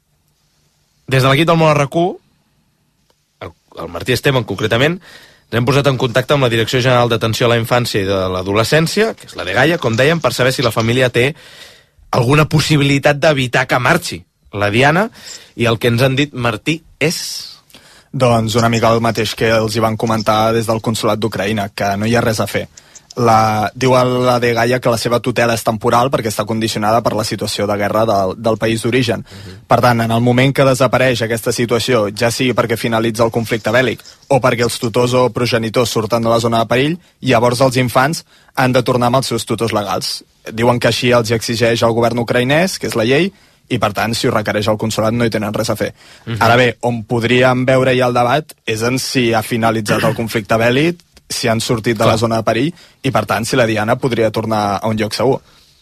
Des de l'equip del Món R Q, el, el Martí Esteban concretament, ens hem posat en contacte amb la Direcció General d'Atenció a la Infància i de l'Adolescència, que és la Dgaia, com dèiem, per saber si la família té alguna possibilitat d'evitar que marxi la Diana, i el que ens han dit, Martí, és...
Doncs una mica el mateix que els hi van comentar des del Consolat d'Ucraïna, que no hi ha res a fer. La, diu a la Dgaia que la seva tutela és temporal perquè està condicionada per la situació de guerra del, del país d'origen. Uh-huh. Per tant, en el moment que desapareix aquesta situació, ja sigui perquè finalitza el conflicte bèl·lic o perquè els tutors o progenitors surten de la zona de perill, llavors els infants han de tornar amb els seus tutors legals. Diuen que així els exigeix el govern ucraïnès, que és la llei, i per tant, si ho requereix el consolat, no hi tenen res a fer. Uh-huh. Ara bé, on podríem veure ja el debat és en si ha finalitzat el conflicte bèl·lic, si han sortit de Clar. la zona de perill, i per tant si la Diana podria tornar a un lloc segur.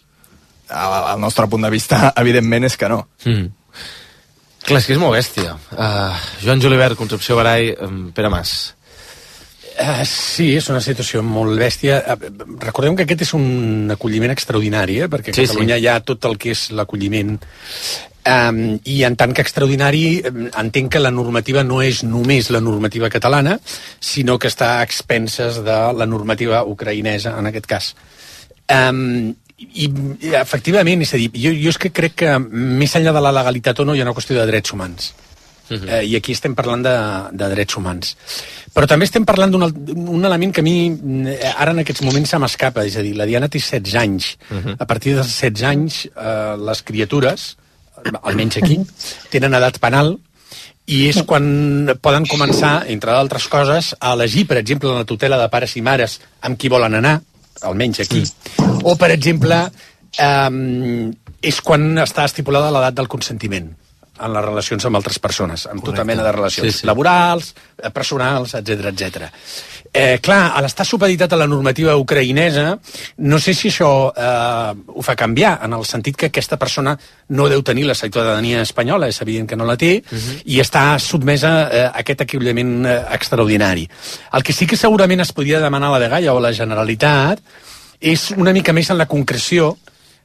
El nostre punt de vista, evidentment, és que no.
Mm. Clar, és que és molt bèstia. Uh, Joan Julivert, Concepció Barai, um, Pere Mas.
Uh, sí, és una situació molt bèstia. Uh, recordem que aquest és un acolliment extraordinari, eh? Perquè a sí, Catalunya sí. hi ha tot el que és l'acolliment. Um, i en tant que extraordinari entenc que la normativa no és només la normativa catalana, sinó que està a expenses de la normativa ucraïnesa en aquest cas. Um, i, i efectivament, és a dir, jo, jo és que crec que més enllà de la legalitat o no hi ha una qüestió de drets humans. Uh-huh. uh, i aquí estem parlant de, de drets humans, però també estem parlant d'un un element que a mi ara en aquests moments se m'escapa, és a dir, la Diana té setze anys. Uh-huh. A partir dels setze anys uh, les criatures, almenys aquí, tenen edat penal, i és quan poden començar, entre d'altres coses, a elegir, per exemple, la tutela de pares i mares amb qui volen anar, almenys aquí. O, per exemple, eh, és quan està estipulada l'edat del consentiment en les relacions amb altres persones, amb tota mena de relacions sí, sí. laborals, personals, etcètera, etcètera. Eh, clar, a l'estar supeditat a la normativa ucraïnesa, no sé si això eh, ho fa canviar, en el sentit que aquesta persona no deu tenir la ciutadania espanyola, és evident que no la té, uh-huh. i està sotmesa eh, a aquest acolliment eh, extraordinari. El que sí que segurament es podria demanar a la Dgaia o a la Generalitat és una mica més en la concreció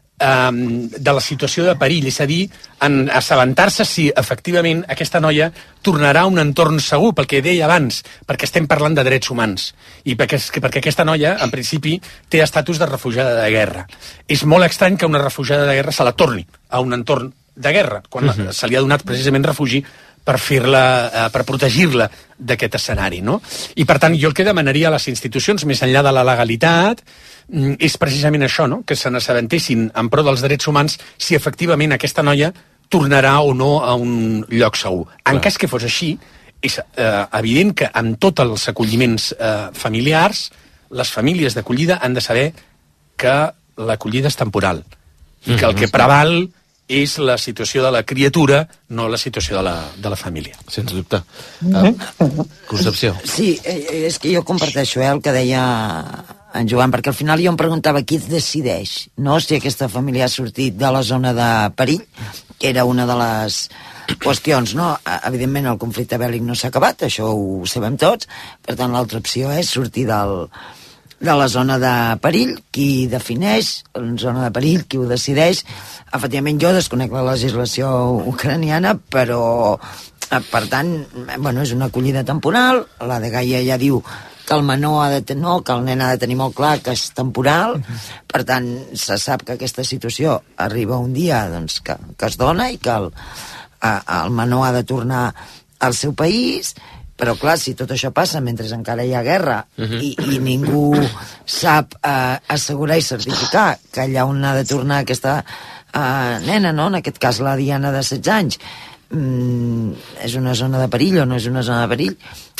de la situació de perill, és a dir, en assabentar-se si efectivament aquesta noia tornarà a un entorn segur, pel que deia abans, perquè estem parlant de drets humans, i perquè, perquè aquesta noia, en principi, té estatus de refugiada de guerra. És molt estrany que una refugiada de guerra se la torni a un entorn de guerra, quan uh-huh. se li ha donat precisament refugi per fer-la, eh, per protegir-la d'aquest escenari, no? I per tant, jo el que demanaria a les institucions, més enllà de la legalitat, és precisament això, no? Que se n'assabentessin en pro dels drets humans si efectivament aquesta noia tornarà o no a un lloc segur. En Clar. cas que fos així, és eh, evident que en tots els acolliments eh, familiars, les famílies d'acollida han de saber que l'acollida és temporal i que el que preval és la situació de la criatura, no la situació de la, de la família.
Sens dubte. Uh, Concepció.
Sí, és que jo comparteixo eh, el que deia en Joan, perquè al final jo em preguntava qui decideix, no? Si aquesta família ha sortit de la zona de perill, que era una de les qüestions, no? Evidentment el conflicte bèl·lic no s'ha acabat, això ho sabem tots, per tant l'altra opció és sortir del, de la zona de perill, qui defineix la zona de perill, qui ho decideix. Efectivament jo desconec la legislació ucraniana, però per tant, bueno, és una acollida temporal, la Dgaia ja diu que el menor ha de tenir, no, que el nen ha de tenir molt clar que és temporal, per tant, se sap que aquesta situació arriba un dia doncs, que, que es dona i que el, el menor ha de tornar al seu país, però clar, si tot això passa mentre encara hi ha guerra uh-huh. i, i ningú sap eh, assegurar i certificar que allà on ha de tornar aquesta eh, nena, no? En aquest cas la Diana de setze anys, mm, és una zona de perill o no és una zona de perill,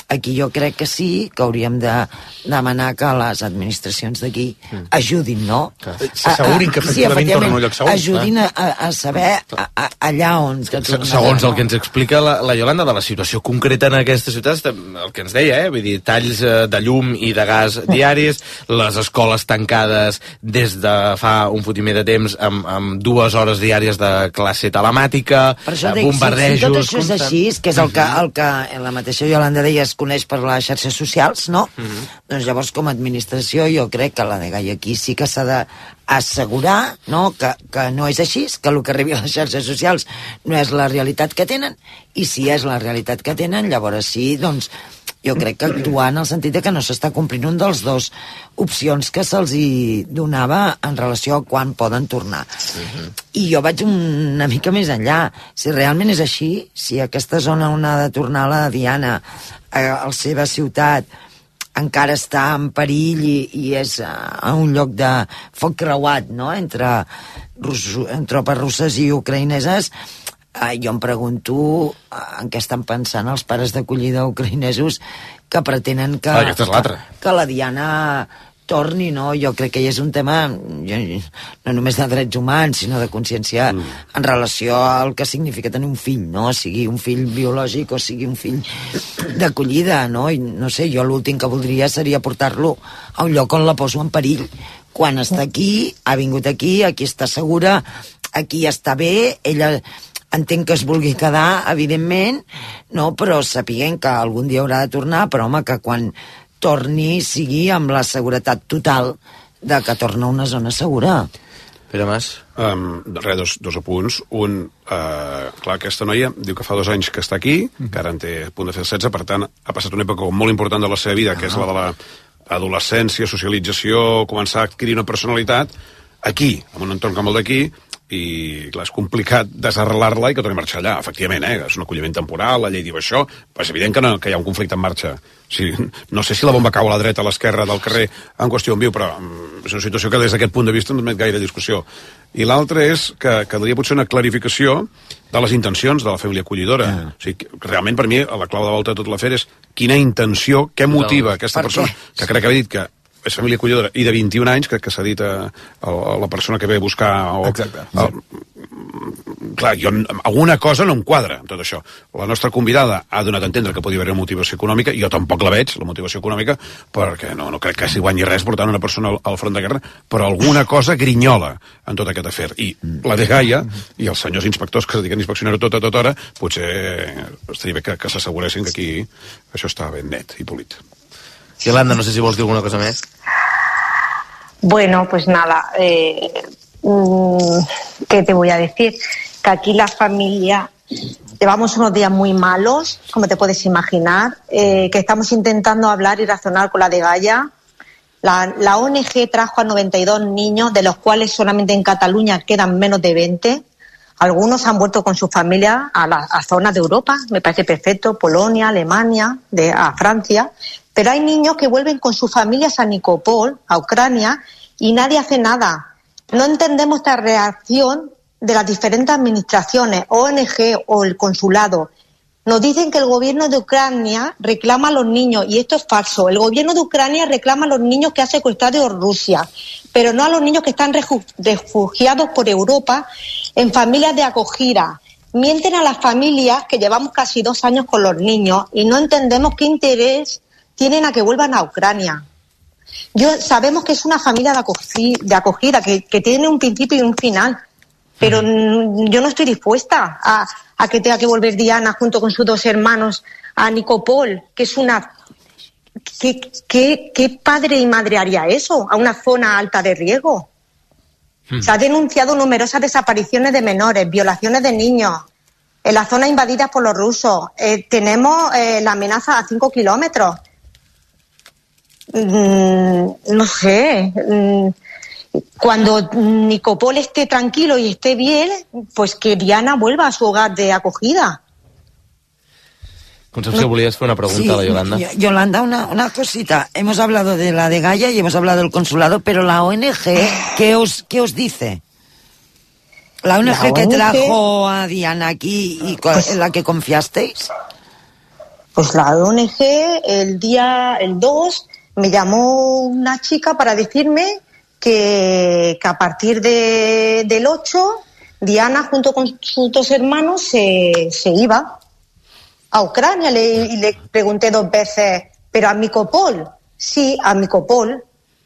Aquí jo crec que sí, que hauríem de demanar que les administracions d'aquí ajudin, no?
S'assegurin que efectivament tornen a un lloc segur.
Ajudin a, a saber a, a, allà on...
Segons el que ens explica la, la Iolanda de la situació concreta en aquesta ciutat, el que ens deia, eh? Vull dir, talls de llum i de gas diaris, les escoles tancades des de fa un fotimer de temps amb, amb dues hores diàries de classe telemàtica, bombardejos...
Si tot això és així, que és el que, el que la mateixa Iolanda deia, es coneix per les xarxes socials, no? Mm-hmm. Doncs llavors, com a administració, jo crec que la D G A I aquí sí que s'ha d'assegurar, no?, que, que no és així, que el que arribi a les xarxes socials no és la realitat que tenen, i si és la realitat que tenen, llavors sí, doncs, jo crec que actuar en el sentit de que no s'està complint un dels dos opcions que se'ls hi donava en relació a quan poden tornar. Uh-huh. I jo vaig una mica més enllà. Si realment és així, si aquesta zona on ha de tornar la Diana a la seva ciutat encara està en perill i, i és a un lloc de foc creuat, no?, entre, rus, entre tropes russes i ucraïneses, eh, jo em pregunto en què estan pensant els pares d'acollida ucraïnesos que pretenen que,
ah, que,
que la Diana torni, no? Jo crec que hi és un tema no només de drets humans, sinó de consciència mm. en relació al que significa tenir un fill, no? Sigui un fill biològic o sigui un fill d'acollida, no? I no sé, jo l'últim que voldria seria portar-lo a un lloc on la poso en perill. Quan està aquí, ha vingut aquí, aquí està segura, aquí està bé, ella entenc que es vulgui quedar, evidentment, no? Però sapiguem que algun dia haurà de tornar, però home, que quan torni sigui amb la seguretat total de que torna a una zona segura.
Pere Mas?
Um, res, dos, dos apunts. Un, uh, clar, aquesta noia diu que fa dos anys que està aquí, que ara en té a punt de fer el setze, per tant, ha passat una època molt important de la seva vida, que és la de l'adolescència, socialització, començar a adquirir una personalitat, aquí, en un entorn com el d'aquí, i clar, és complicat desarrelar-la i que torni a marxar allà, efectivament, eh? És un acolliment temporal, la llei diu això, però és evident que, no, que hi ha un conflicte en marxa. Sí, no sé si la bomba cau a la dreta, a l'esquerra del carrer en qüestió on viu, però és una situació que des d'aquest punt de vista no admet gaire discussió. I l'altre és que caldria potser una clarificació de les intencions de la família acollidora. Mm. O sigui, realment per mi la clau de volta de tot l'afer és quina intenció, què motiva aquesta persona, que crec que havia dit que és família acollidora i de vint-i-un anys, crec que s'ha dit a, a, a la persona que ve a buscar o, exacte. A, clar, jo, alguna cosa no em quadra amb tot això. La nostra convidada ha donat a entendre que podia haver una motivació econòmica, jo tampoc la veig, la motivació econòmica, perquè no, no crec que s'hi guanyi res portant una persona al, al front de guerra, però alguna cosa grinyola en tot aquest afer. I la D G A I i els senyors inspectors que es dediquen a inspeccionar-ho tot a tota hora, potser estaria bé que, que s'asseguressin que aquí això està ben net i polit.
Yolanda, no sé si vols dir alguna cosa més.
Bueno, pues nada, eh, ¿qué te voy a decir? Que aquí la familia, llevamos unos días muy malos, como te puedes imaginar, eh, que estamos intentando hablar y razonar con la de Gaia. La, la O N G trajo a noventa y dos niños, de los cuales solamente en Cataluña quedan menos de veinte. Algunos han vuelto con su familia a las a zonas de Europa, me parece perfecto, Polonia, Alemania, de, a Francia. Pero hay niños que vuelven con sus familias a Nikopol, a Ucrania, y nadie hace nada. No entendemos esta reacción de las diferentes administraciones, O N G o el consulado. Nos dicen que el gobierno de Ucrania reclama a los niños, y esto es falso. El gobierno de Ucrania reclama a los niños que ha secuestrado Rusia, pero no a los niños que están refugiados por Europa en familias de acogida. Mienten a las familias que llevamos casi dos años con los niños y no entendemos qué interés tienen a que vuelvan a Ucrania. Yo sabemos que es una familia de acogida, de acogida que, que tiene un principio y un final, pero mm. yo no estoy dispuesta a, a que tenga que volver Diana junto con sus dos hermanos a Nikopol, que es una... ¿Qué, qué, qué padre y madre haría eso? A una zona alta de riesgo. Mm. Se ha denunciado numerosas desapariciones de menores, violaciones de niños, en las zonas invadidas por los rusos. Eh, tenemos eh, la amenaza a cinco kilómetros. Mm, no sé, mm, cuando Nikopol esté tranquilo y esté bien, pues que Diana vuelva a su hogar de acogida.
Concepció, no. ¿Volías hacer una pregunta sí, a la Yolanda?
Yolanda, una, una cosita. Hemos hablado de la de Gaia y hemos hablado del consulado, pero la O N G, ¿qué os, qué os dice? La O N G la que O N G... trajo a Diana aquí y pues... en la que confiasteis.
Pues la O N G el día, el dos, me llamó una chica para decirme que, que a partir de, del ocho, Diana junto con sus dos hermanos se, se iba a Ucrania. Le, y le pregunté dos veces, ¿pero a Micopol? Sí, a Micopol.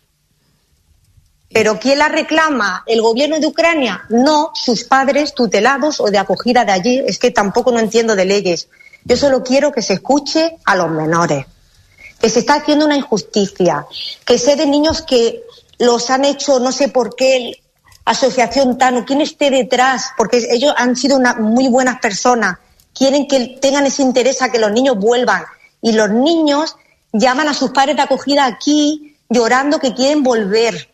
¿Pero quién la reclama? ¿El gobierno de Ucrania? No, sus padres tutelados o de acogida de allí. Es que tampoco no entiendo de leyes. Yo solo quiero que se escuche a los menores. Que se está haciendo una injusticia. Que sé de niños que los han hecho, no sé por qué, asociación T A N U, quién esté detrás, porque ellos han sido una, muy buenas personas. Quieren que tengan ese interés a que los niños vuelvan. Y los niños llaman a sus padres de acogida aquí llorando que quieren volver.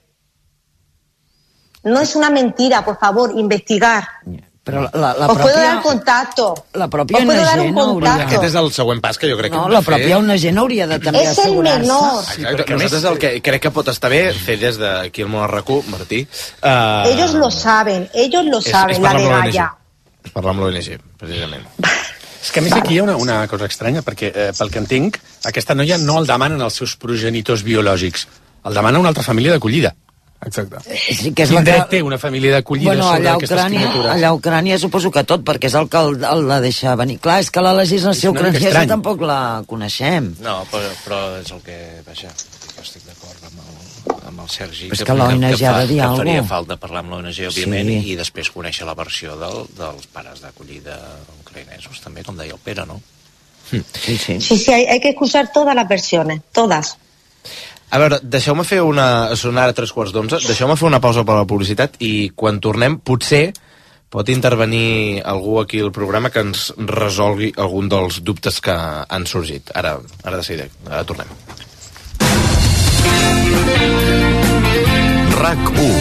No es una mentira, por favor, investigar.
Però la, la, la
Os
pròpia,
puedo dar contacto.
La pròpia
Os puedo
O N G
dar un
no hauria...
contacto.
Aquest és el següent pas que jo crec que
No,
hem
la
de fer.
pròpia O N G no hauria de també
És el menor.
Sí, nosaltres el que crec que pot estar bé fer des d'aquí al Món R Q, Martí... Uh,
Ellos lo saben, ellos lo
és,
saben,
és
la
parlar
de
amb l'O N G.
Gaia.
Parlar amb l'O N G, precisament.
És que a més aquí hi ha una, una cosa estranya, perquè eh, pel que entenc, aquesta noia no el demanen els seus progenitors biològics, el demana una altra família d'acollida.
Exacte.
Sí, que és
Quin
la que...
dret té una família d'acollida
bueno,
sobre
allà a
aquestes
Ucrània,
criatures?
allà a Ucrània suposo que tot, perquè és el que el, el la deixa venir. Clar, és que la legislació
És una mica
ucraniana
estrany.
tampoc la coneixem.
No, però, però és el que... Vaja, estic d'acord amb el, amb el Sergi.
Però és que l'O N G ha de dir
que
alguna
faria
cosa.
falta parlar amb l'O N G, òbviament,
Sí.
i després conèixer la versió del, dels pares d'acollida ucraïnesos, també, com deia el Pere, no?
Sí, sí.
Sí, sí, hay, hay que escuchar todas las versiones, todas.
A veure, deixeu-me fer una... Són ara tres quarts d'onze. Deixeu-me fer una pausa per a la publicitat i quan tornem, potser pot intervenir algú aquí al programa que ens resolgui algun dels dubtes que han sorgit. Ara, ara de seguida, ara tornem.
RAC u.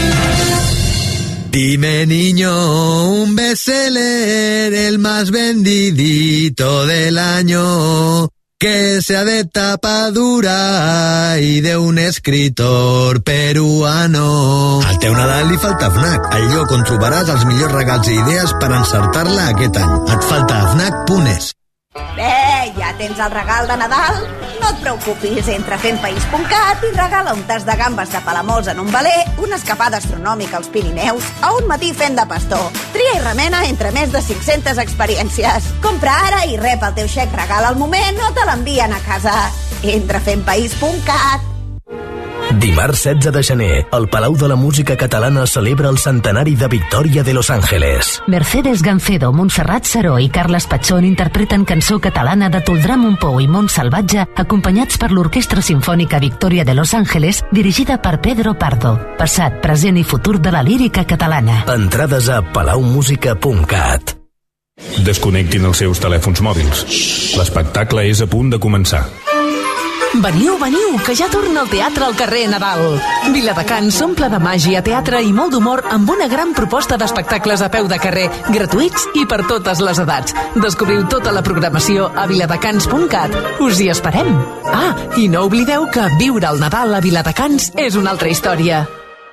Dime niño, un bestseller, el más vendidito del año, que sea de tapa dura y de un escritor peruano. Al teu Nadal li falta FNAC, el lloc on trobaràs els millors regals i idees per encertar-la aquest any. Et falta fnac punt es.
Bé, ja tens el regal de Nadal? No et preocupis, entra a fempaís punt cat i regala un tas de gambes de Palamós en un veler, una escapada astronòmica als Pirineus o un matí fent de pastor. Tria i remena entre més de cinc-centes experiències. Compra ara i rep el teu xec regal al moment o te l'envien a casa. Entra a fempaís punt cat.
Dimarts setze de gener, el Palau de la Música Catalana celebra el centenari de Victòria de Los Ángeles.
Mercedes Gancedo, Montserrat Saró i Carles Patxón interpreten cançó catalana de Toldrà Montpou i Mont Salvatge, acompanyats per l'Orquestra Simfònica Victòria de Los Ángeles, dirigida per Pedro Pardo. Passat, present i futur de la lírica catalana.
Entrades a palau música punt cat.
Desconnectin els seus telèfons mòbils. L'espectacle és a punt de començar.
Veniu, veniu, que ja torna el teatre al carrer Nadal. Viladecans s'omple de màgia, teatre i molt d'humor amb una gran proposta d'espectacles a peu de carrer, gratuïts i per totes les edats. Descobriu tota la programació a viladecans punt cat. Us hi esperem. Ah, i no oblideu que viure el Nadal a Viladecans és una altra història.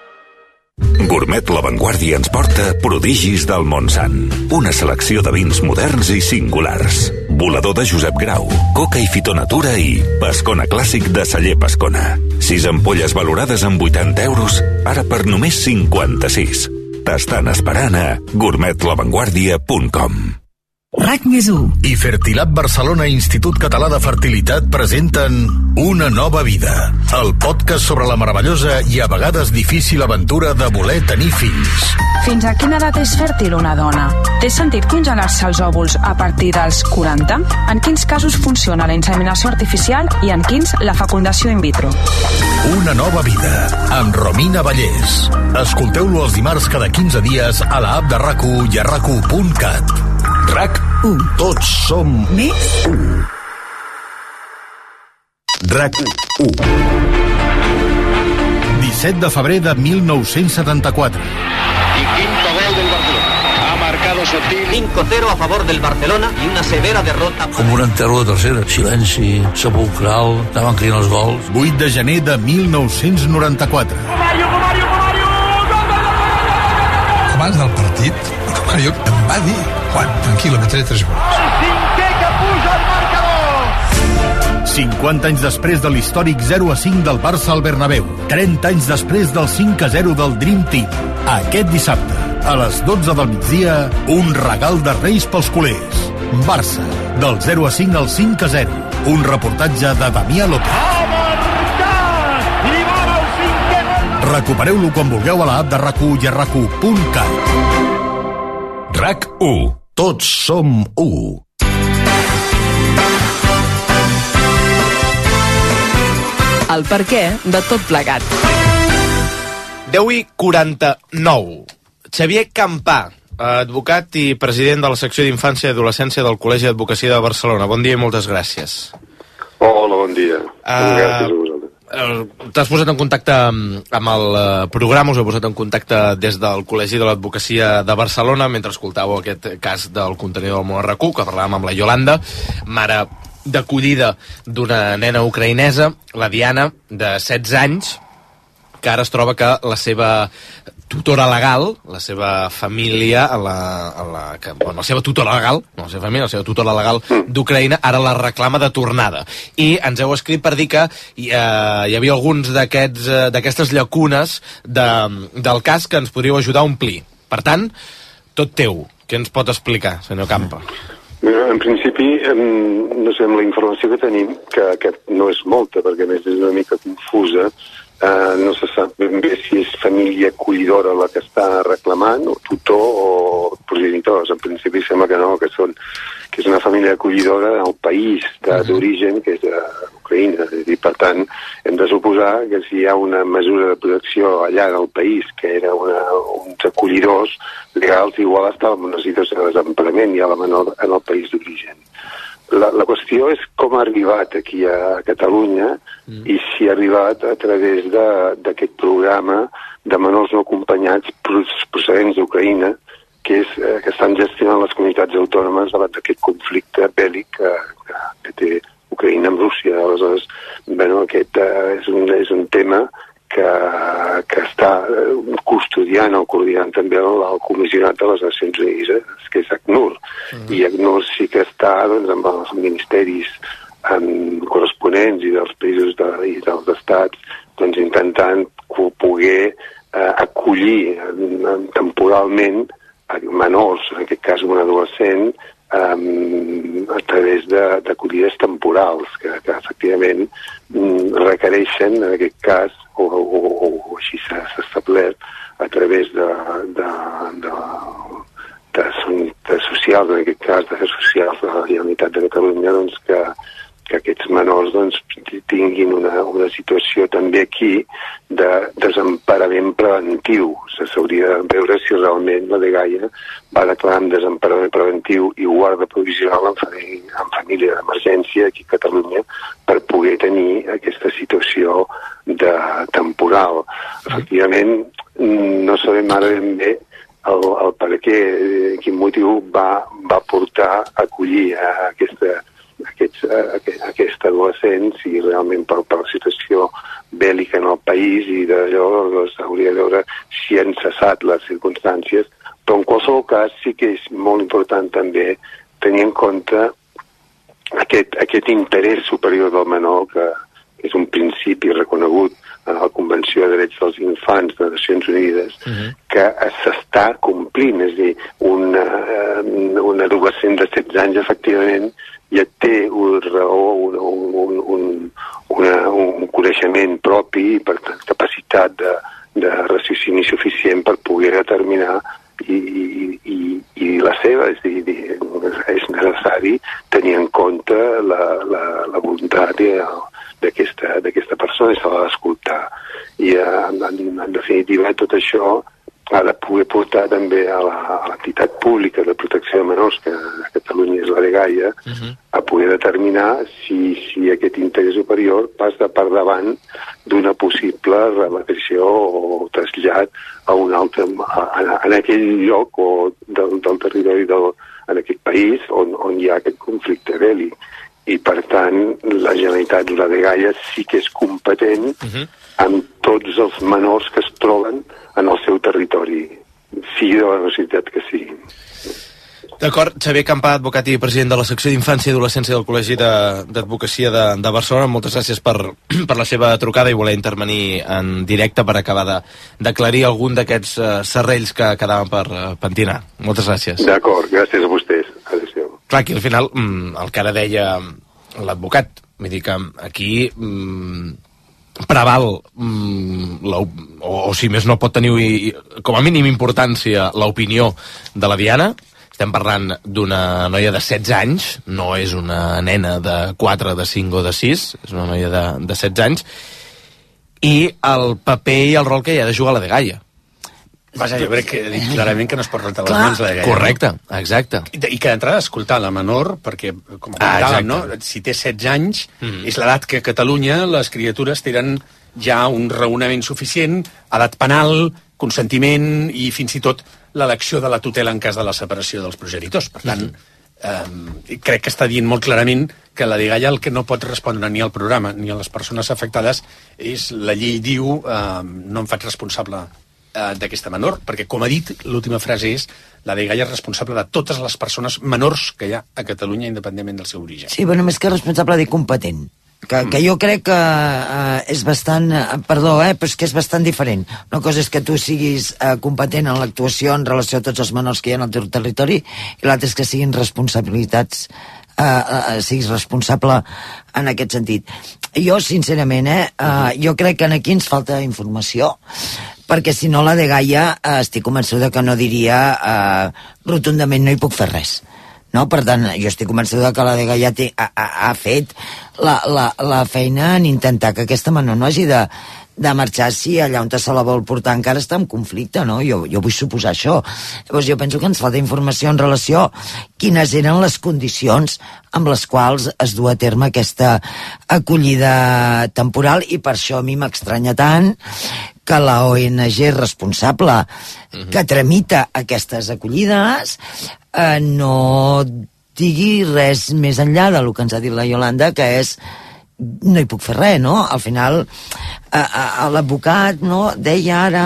Gourmet La Vanguardia ens porta Prodigis del Montsant, una selecció de vins moderns i singulars. Volador de Josep Grau, Coca i Fitonatura i Pescona Clàssic de Celler Pescona. Sis ampolles valorades amb vuitanta euros, ara per només cinquanta-sis. T'estan esperant a gourmet la vanguardia punt com.
RAC més u i Fertilab Barcelona Institut Català de Fertilitat presenten Una nova vida, el podcast sobre la meravellosa i a vegades difícil aventura de voler tenir fills.
Fins a quina edat és fèrtil una dona? Té sentit congelar-se els òvuls a partir dels quaranta? En quins casos funciona la inseminació artificial i en quins la fecundació in vitro?
Una nova vida, amb Romina Vallès. Escolteu-lo els dimarts cada quinze dies a la app de RAC u i a rac u punt cat. RAC u. Tots som més u. RAC u. disset de febrer de mil nou-cents setanta-quatre.
Y quinto gol del Barcelona. Ha marcado Sotil.
cinco cero a favor del Barcelona y una severa derrota.
Com un enterro de tercera. Silenci, sepulcral, estaven criant els gols.
vuit de gener de mil nou-cents noranta-quatre.
Mario, Mario, Mario!
Abans del partit, Mario em va dir, quan, tranquil·la, metré tres gols.
El cinquè que puja al marcador.
cinquanta anys després de l'històric zero a cinc del Barça al Bernabéu. trenta anys després del cinc a zero del Dream Team. Aquest dissabte, a les dotze del migdia, un regal de Reis pels culers. Barça, del zero a cinc al cinc a zero. Un reportatge de Damià López. Recupereu-lo quan vulgueu a l'app de RAC u i a RAC u punt cat. RAC u. Tots som u.
El perquè de tot plegat.
deu i quaranta-nou. Xavier Campà, advocat i president de la secció d'Infància i Adolescència del Col·legi d'Advocacia de Barcelona. Bon dia i moltes gràcies.
Hola, bon dia.
Uh,
gràcies a vosaltres.
T'has posat en contacte amb el programa, us heu posat en contacte des del Col·legi de l'Advocacia de Barcelona mentre escoltàveu aquest cas del contenidor del Món RAC u, que parlàvem amb la Iolanda, mare d'acollida d'una nena ucraïnesa, la Diana, de setze anys, que ara es troba que la seva tutora legal, la seva família, la, la, que, bueno, la seva tutora legal, no la seva família, la seva tutora legal d'Ucraïna, ara la reclama de tornada. I ens heu escrit per dir que hi, eh, hi havia alguns d'aquests eh, d'aquestes llacunes de, del cas que ens podríeu ajudar a omplir. Per tant, tot teu. Què ens pot explicar, senyor Campa?
En principi, no sé, amb la informació que tenim, que, que no és molta, perquè a més és una mica confusa, Uh, no se sap ben bé si és família acollidora la que està reclamant, o tutor o progenitors. En principi sembla que no, que, són, que és una família acollidora al país d'origen, que és Ucraïna. I per tant, hem de suposar que si hi ha una mesura de protecció allà del país, que era una, uns acollidors legals, igual estava en una situació de desemparament ja la menor en el país d'origen. La, la qüestió és com ha arribat aquí a Catalunya mm. i si ha arribat a través d'aquest programa de menors no acompanyats procedents d'Ucraïna, que, és, eh, que estan gestionant les comunitats autònomes davant d'aquest conflicte bèl·lic que, que, que té Ucraïna amb Rússia. Aleshores, bueno, aquest eh, és, un, és un tema que, que està custodiant o coordinant també el, el comissionat de les Nacions Unides, que és ACNUR. Mm. I ACNUR sí que està doncs, amb els ministeris amb corresponents i dels països de, i dels estats doncs, intentant poder eh, acollir eh, temporalment menors, en aquest cas un adolescent, Um, a través d'acollides temporals que, que efectivament um, requereixen, en aquest cas, o, o, o, o així s'ha establert, a través de, de, de, de, de socials, en aquest cas, de socials de la Generalitat de Catalunya, doncs que, que aquests menors doncs, tinguin una, una situació també aquí de desemparament preventiu. S'hauria de veure si realment la dgaia va declarar en desemparament preventiu i guarda provisional en, en família d'emergència aquí a Catalunya per poder tenir aquesta situació de temporal. Efectivament, no sabem ara ben bé el, el per què, quin motiu va, va portar a acollir a aquesta Aquests, aquest adolescent, si realment per, per la situació bèl·lica en el país i d'allò doncs, hauria de veure si han cessat les circumstàncies, però en qualsevol cas sí que és molt important també tenir en compte aquest, aquest interès superior del menor, que és un principi reconegut en la Convenció de Drets dels Infants de Nacions Unides, uh-huh. que s'està complint. És a dir, un, un adolescent de setze anys, efectivament, ja té un raó, un, un, un, una, un coneixement propi i per tant capacitat de, de raciocini suficient per poder determinar i, i, i la seva, és a dir, és necessari tenir en compte la, la, la voluntat d'aquesta d'aquesta persona i se l'ha d'escoltar. I en, en definitiva tot això ha de poder portar també a l'entitat pública de protecció de menors, que a Catalunya és la dgaia, uh-huh. a poder determinar si, si aquest interès superior passa per davant d'una possible repatriació o trasllat a un altre, a, en aquell lloc o del, del territori del, en aquest país on, on hi ha aquest conflicte bèl·lic. I per tant la Generalitat, la dgaia, sí que és competent uh-huh. amb tots els menors que es troben en el seu territori, sigui de la necessitat que sigui.
D'acord, Xavier Campà, advocat i president de la secció d'Infància i Adolescència del Col·legi d'Advocacia de, de Barcelona, moltes gràcies per, per la seva trucada i voler intervenir en directe per acabar d'aclarir algun d'aquests uh, serrells que quedaven per uh, pentinar. Moltes gràcies.
D'acord, gràcies a vostès. Adéu.
Clar, que al final, mm, el que ara deia l'advocat, vull dir que aquí mm, preval, mm, la, o, o si més no pot tenir com a mínim importància l'opinió de la Diana. Estem parlant d'una noia de setze anys, no és una nena de quatre, de cinc o de sis, és una noia de, de setze anys, i el paper i el rol que hi ha de jugar la de Gaia.
Vaja, jo crec que he dit clarament que no es pot rentar les mans la de Gaia.
Correcte, exacte.
I, i que d'entrada escoltar la menor, perquè, com comentàvem, no? Si té setze anys, mm. és l'edat que a Catalunya les criatures tenen ja un raonament suficient, edat penal, consentiment i fins i tot l'elecció de la tutela en cas de la separació dels progenitors. Per tant, mm-hmm. eh, crec que està dient molt clarament que la de Gaia el que no pot respondre ni al programa ni a les persones afectades és, la llei diu, eh, no em faig responsable eh, d'aquesta menor, perquè, com ha dit, l'última frase és la de Gaia és responsable de totes les persones menors que hi ha a Catalunya, independentment del seu origen.
Sí, bueno, més que responsable, dic competent. Que, que jo crec que uh, és bastant, uh, perdó, eh, però és que és bastant diferent. Una cosa és que tu siguis uh, competent en l'actuació en relació a tots els menors que hi ha en el teu territori, i l'altre és que siguin responsabilitats, uh, uh, siguis responsable en aquest sentit. Jo, sincerament, eh, uh, jo crec que aquí ens falta informació, perquè si no la de Gaia uh, estic convençuda que no diria uh, rotundament no hi puc fer res. No? Per tant, jo estic convençuda que la de Gaia té, ha, ha, ha fet la, la, la feina en intentar que aquesta menor no hagi de, de marxar si allà on se la vol portar encara està en conflicte, no? Jo, jo vull suposar això. Llavors jo penso que ens falta informació en relació a quines eren les condicions amb les quals es du a terme aquesta acollida temporal, i per això a mi m'estranya tant que la O N G responsable que tramita aquestes acollides eh, no digui res més enllà del que ens ha dit la Iolanda, que és no hi puc fer res, no? Al final eh, eh, l'advocat, no, deia ara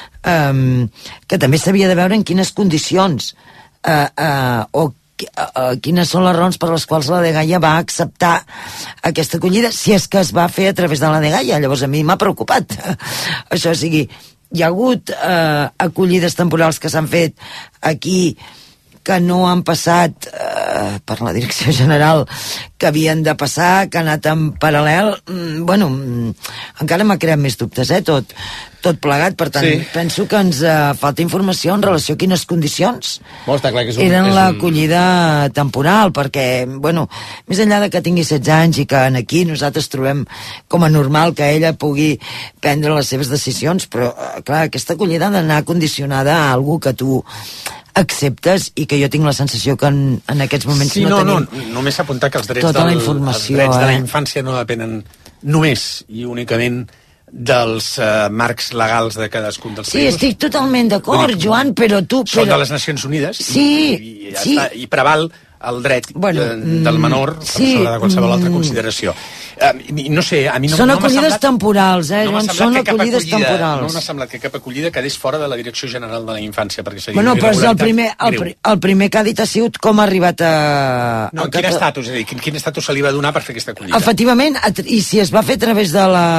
eh, que també s'havia de veure en quines condicions eh, eh, o Uh, quines són les raons per les quals la de Gaia va acceptar aquesta acollida, si és que es va fer a través de la de Gaia. Llavors a mi m'ha preocupat això. O sigui, hi ha hagut uh, acollides temporals que s'han fet aquí que no han passat eh, per la direcció general que havien de passar, que han anat en paral·lel. Mm, bueno, mm, encara m'ha creat més dubtes, eh, tot, tot plegat. Per tant, sí. penso que ens eh, falta informació en relació a quines condicions
bon, està clar que és un,
eren
és
l'acollida un... temporal, perquè, bueno, més enllà de que tingui setze anys i que aquí nosaltres trobem com a normal que ella pugui prendre les seves decisions, però, eh, clar, aquesta acollida ha d'anar condicionada a algú que tu acceptes i que jo tinc la sensació que en, en aquests moments
sí,
no,
no
tenim
no, només apuntar que els drets,
tota
del,
la informació,
els drets
eh?
de la infància no depenen només i únicament dels uh, marcs legals de cadascun dels
sí,
països.
estic totalment d'acord, Joan, però tu...
Són
però...
de les Nacions Unides
sí,
i, i, ja
sí.
està, i preval el dret
bueno,
eh, del menor per
sí,
sobre de qualsevol altra consideració. Uh, no sé, a mi no,
són
no
acollides
semblat,
temporals, eh,
no
Joan, són acollides
acollida,
temporals.
No m'ha semblat que cap acollida quedés fora de la Direcció General de la Infància, perquè seria
bueno,
una
però és el primer, el,
greu.
el primer que ha dit ha sigut com ha arribat a...
No,
a
quin
Cata...
estatus, és a dir, quin, quin estatus se li va donar per fer aquesta acollida?
Efectivament, i si es va fer a través de la,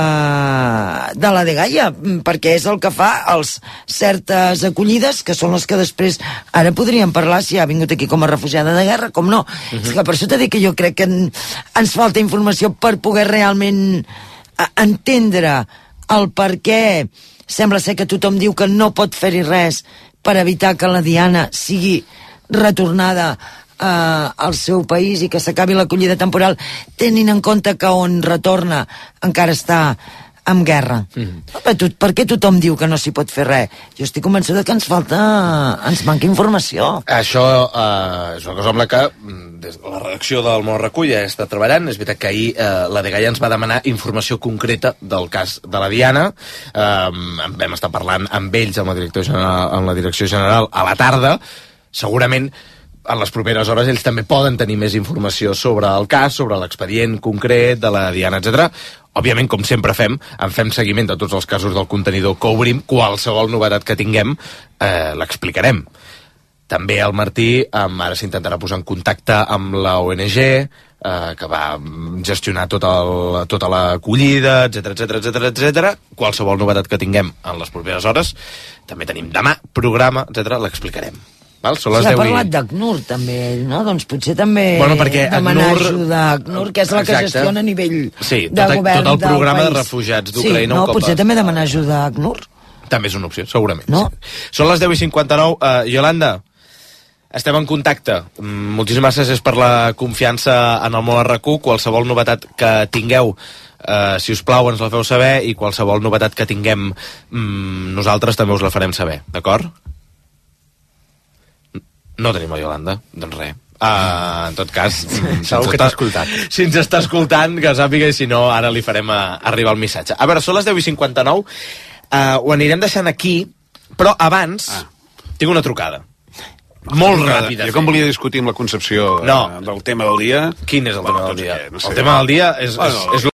de la de Gaia, perquè és el que fa els certes acollides, que són les que després ara podríem parlar si ha vingut aquí com a refugiada de guerra, com no. Uh-huh. És que per això t'he dit que jo crec que en, ens falta informació per poder realment entendre el per què sembla ser que tothom diu que no pot fer-hi res per evitar que la Diana sigui retornada eh, al seu país i que s'acabi l'acollida temporal, tenint en compte que on retorna encara està en guerra. Mm. Per, tu, per què tothom diu que no s'hi pot fer res? Jo estic convençuda que ens falta, ens manca informació.
Això eh, és una cosa amb la que des de la redacció del Món Recull ja està treballant. És veritat que ahir eh, la de Gaia ens va demanar informació concreta del cas de la Diana. Eh, vam estar parlant amb ells, amb la, director general, amb la direcció general, a la tarda. Segurament en les properes hores ells també poden tenir més informació sobre el cas, sobre l'expedient concret de la Diana, etcètera. Òbviament, com sempre fem, en fem seguiment de tots els casos del contenidor que obrim, qualsevol novetat que tinguem eh, l'explicarem. també el Martí um, ara s'intentarà posar en contacte amb la O N G uh, que va gestionar tota, el, tota l'acollida, etcètera, etcètera, etcètera, etcètera. Qualsevol novetat que tinguem en les properes hores, també tenim demà programa, etcètera, l'explicarem. Val? Són les
S'ha
deu
parlat
i...
d'ACNUR també, no? Doncs potser també
bueno, perquè
demanar
ACNUR...
ajuda a ACNUR, que és la que
Exacte.
gestiona a nivell
sí,
de
tot,
govern
tot el programa
del
de
país.
refugiats d'Ucraïna.
Sí, no, potser també demanar ajuda a ACNUR.
També és una opció, segurament.
No?
Sí. Són les deu i cinquanta-nou. Uh, Yolanda, estem en contacte. Mm, moltíssimes gràcies per la confiança en el Món R Q. Qualsevol novetat que tingueu, uh, si us plau, ens la feu saber, i qualsevol novetat que tinguem mm, nosaltres també us la farem saber, d'acord? No tenim la Yolanda, doncs res. Uh, en tot cas, mm, si
segur que t'ha escoltat.
Si ens està escoltant, que sàpiga, i si no, ara li farem a, arribar el missatge. A veure, són les deu i cinquanta-nou. Uh, ho anirem deixant aquí, però abans ah. tinc una trucada. Molt ràpida.
Jo com volia discutir amb la Concepció
no.
del tema del dia...
Quin és el
bueno,
tema del dia?
Doncs, no sé,
el tema del dia és...
Bueno,
és, és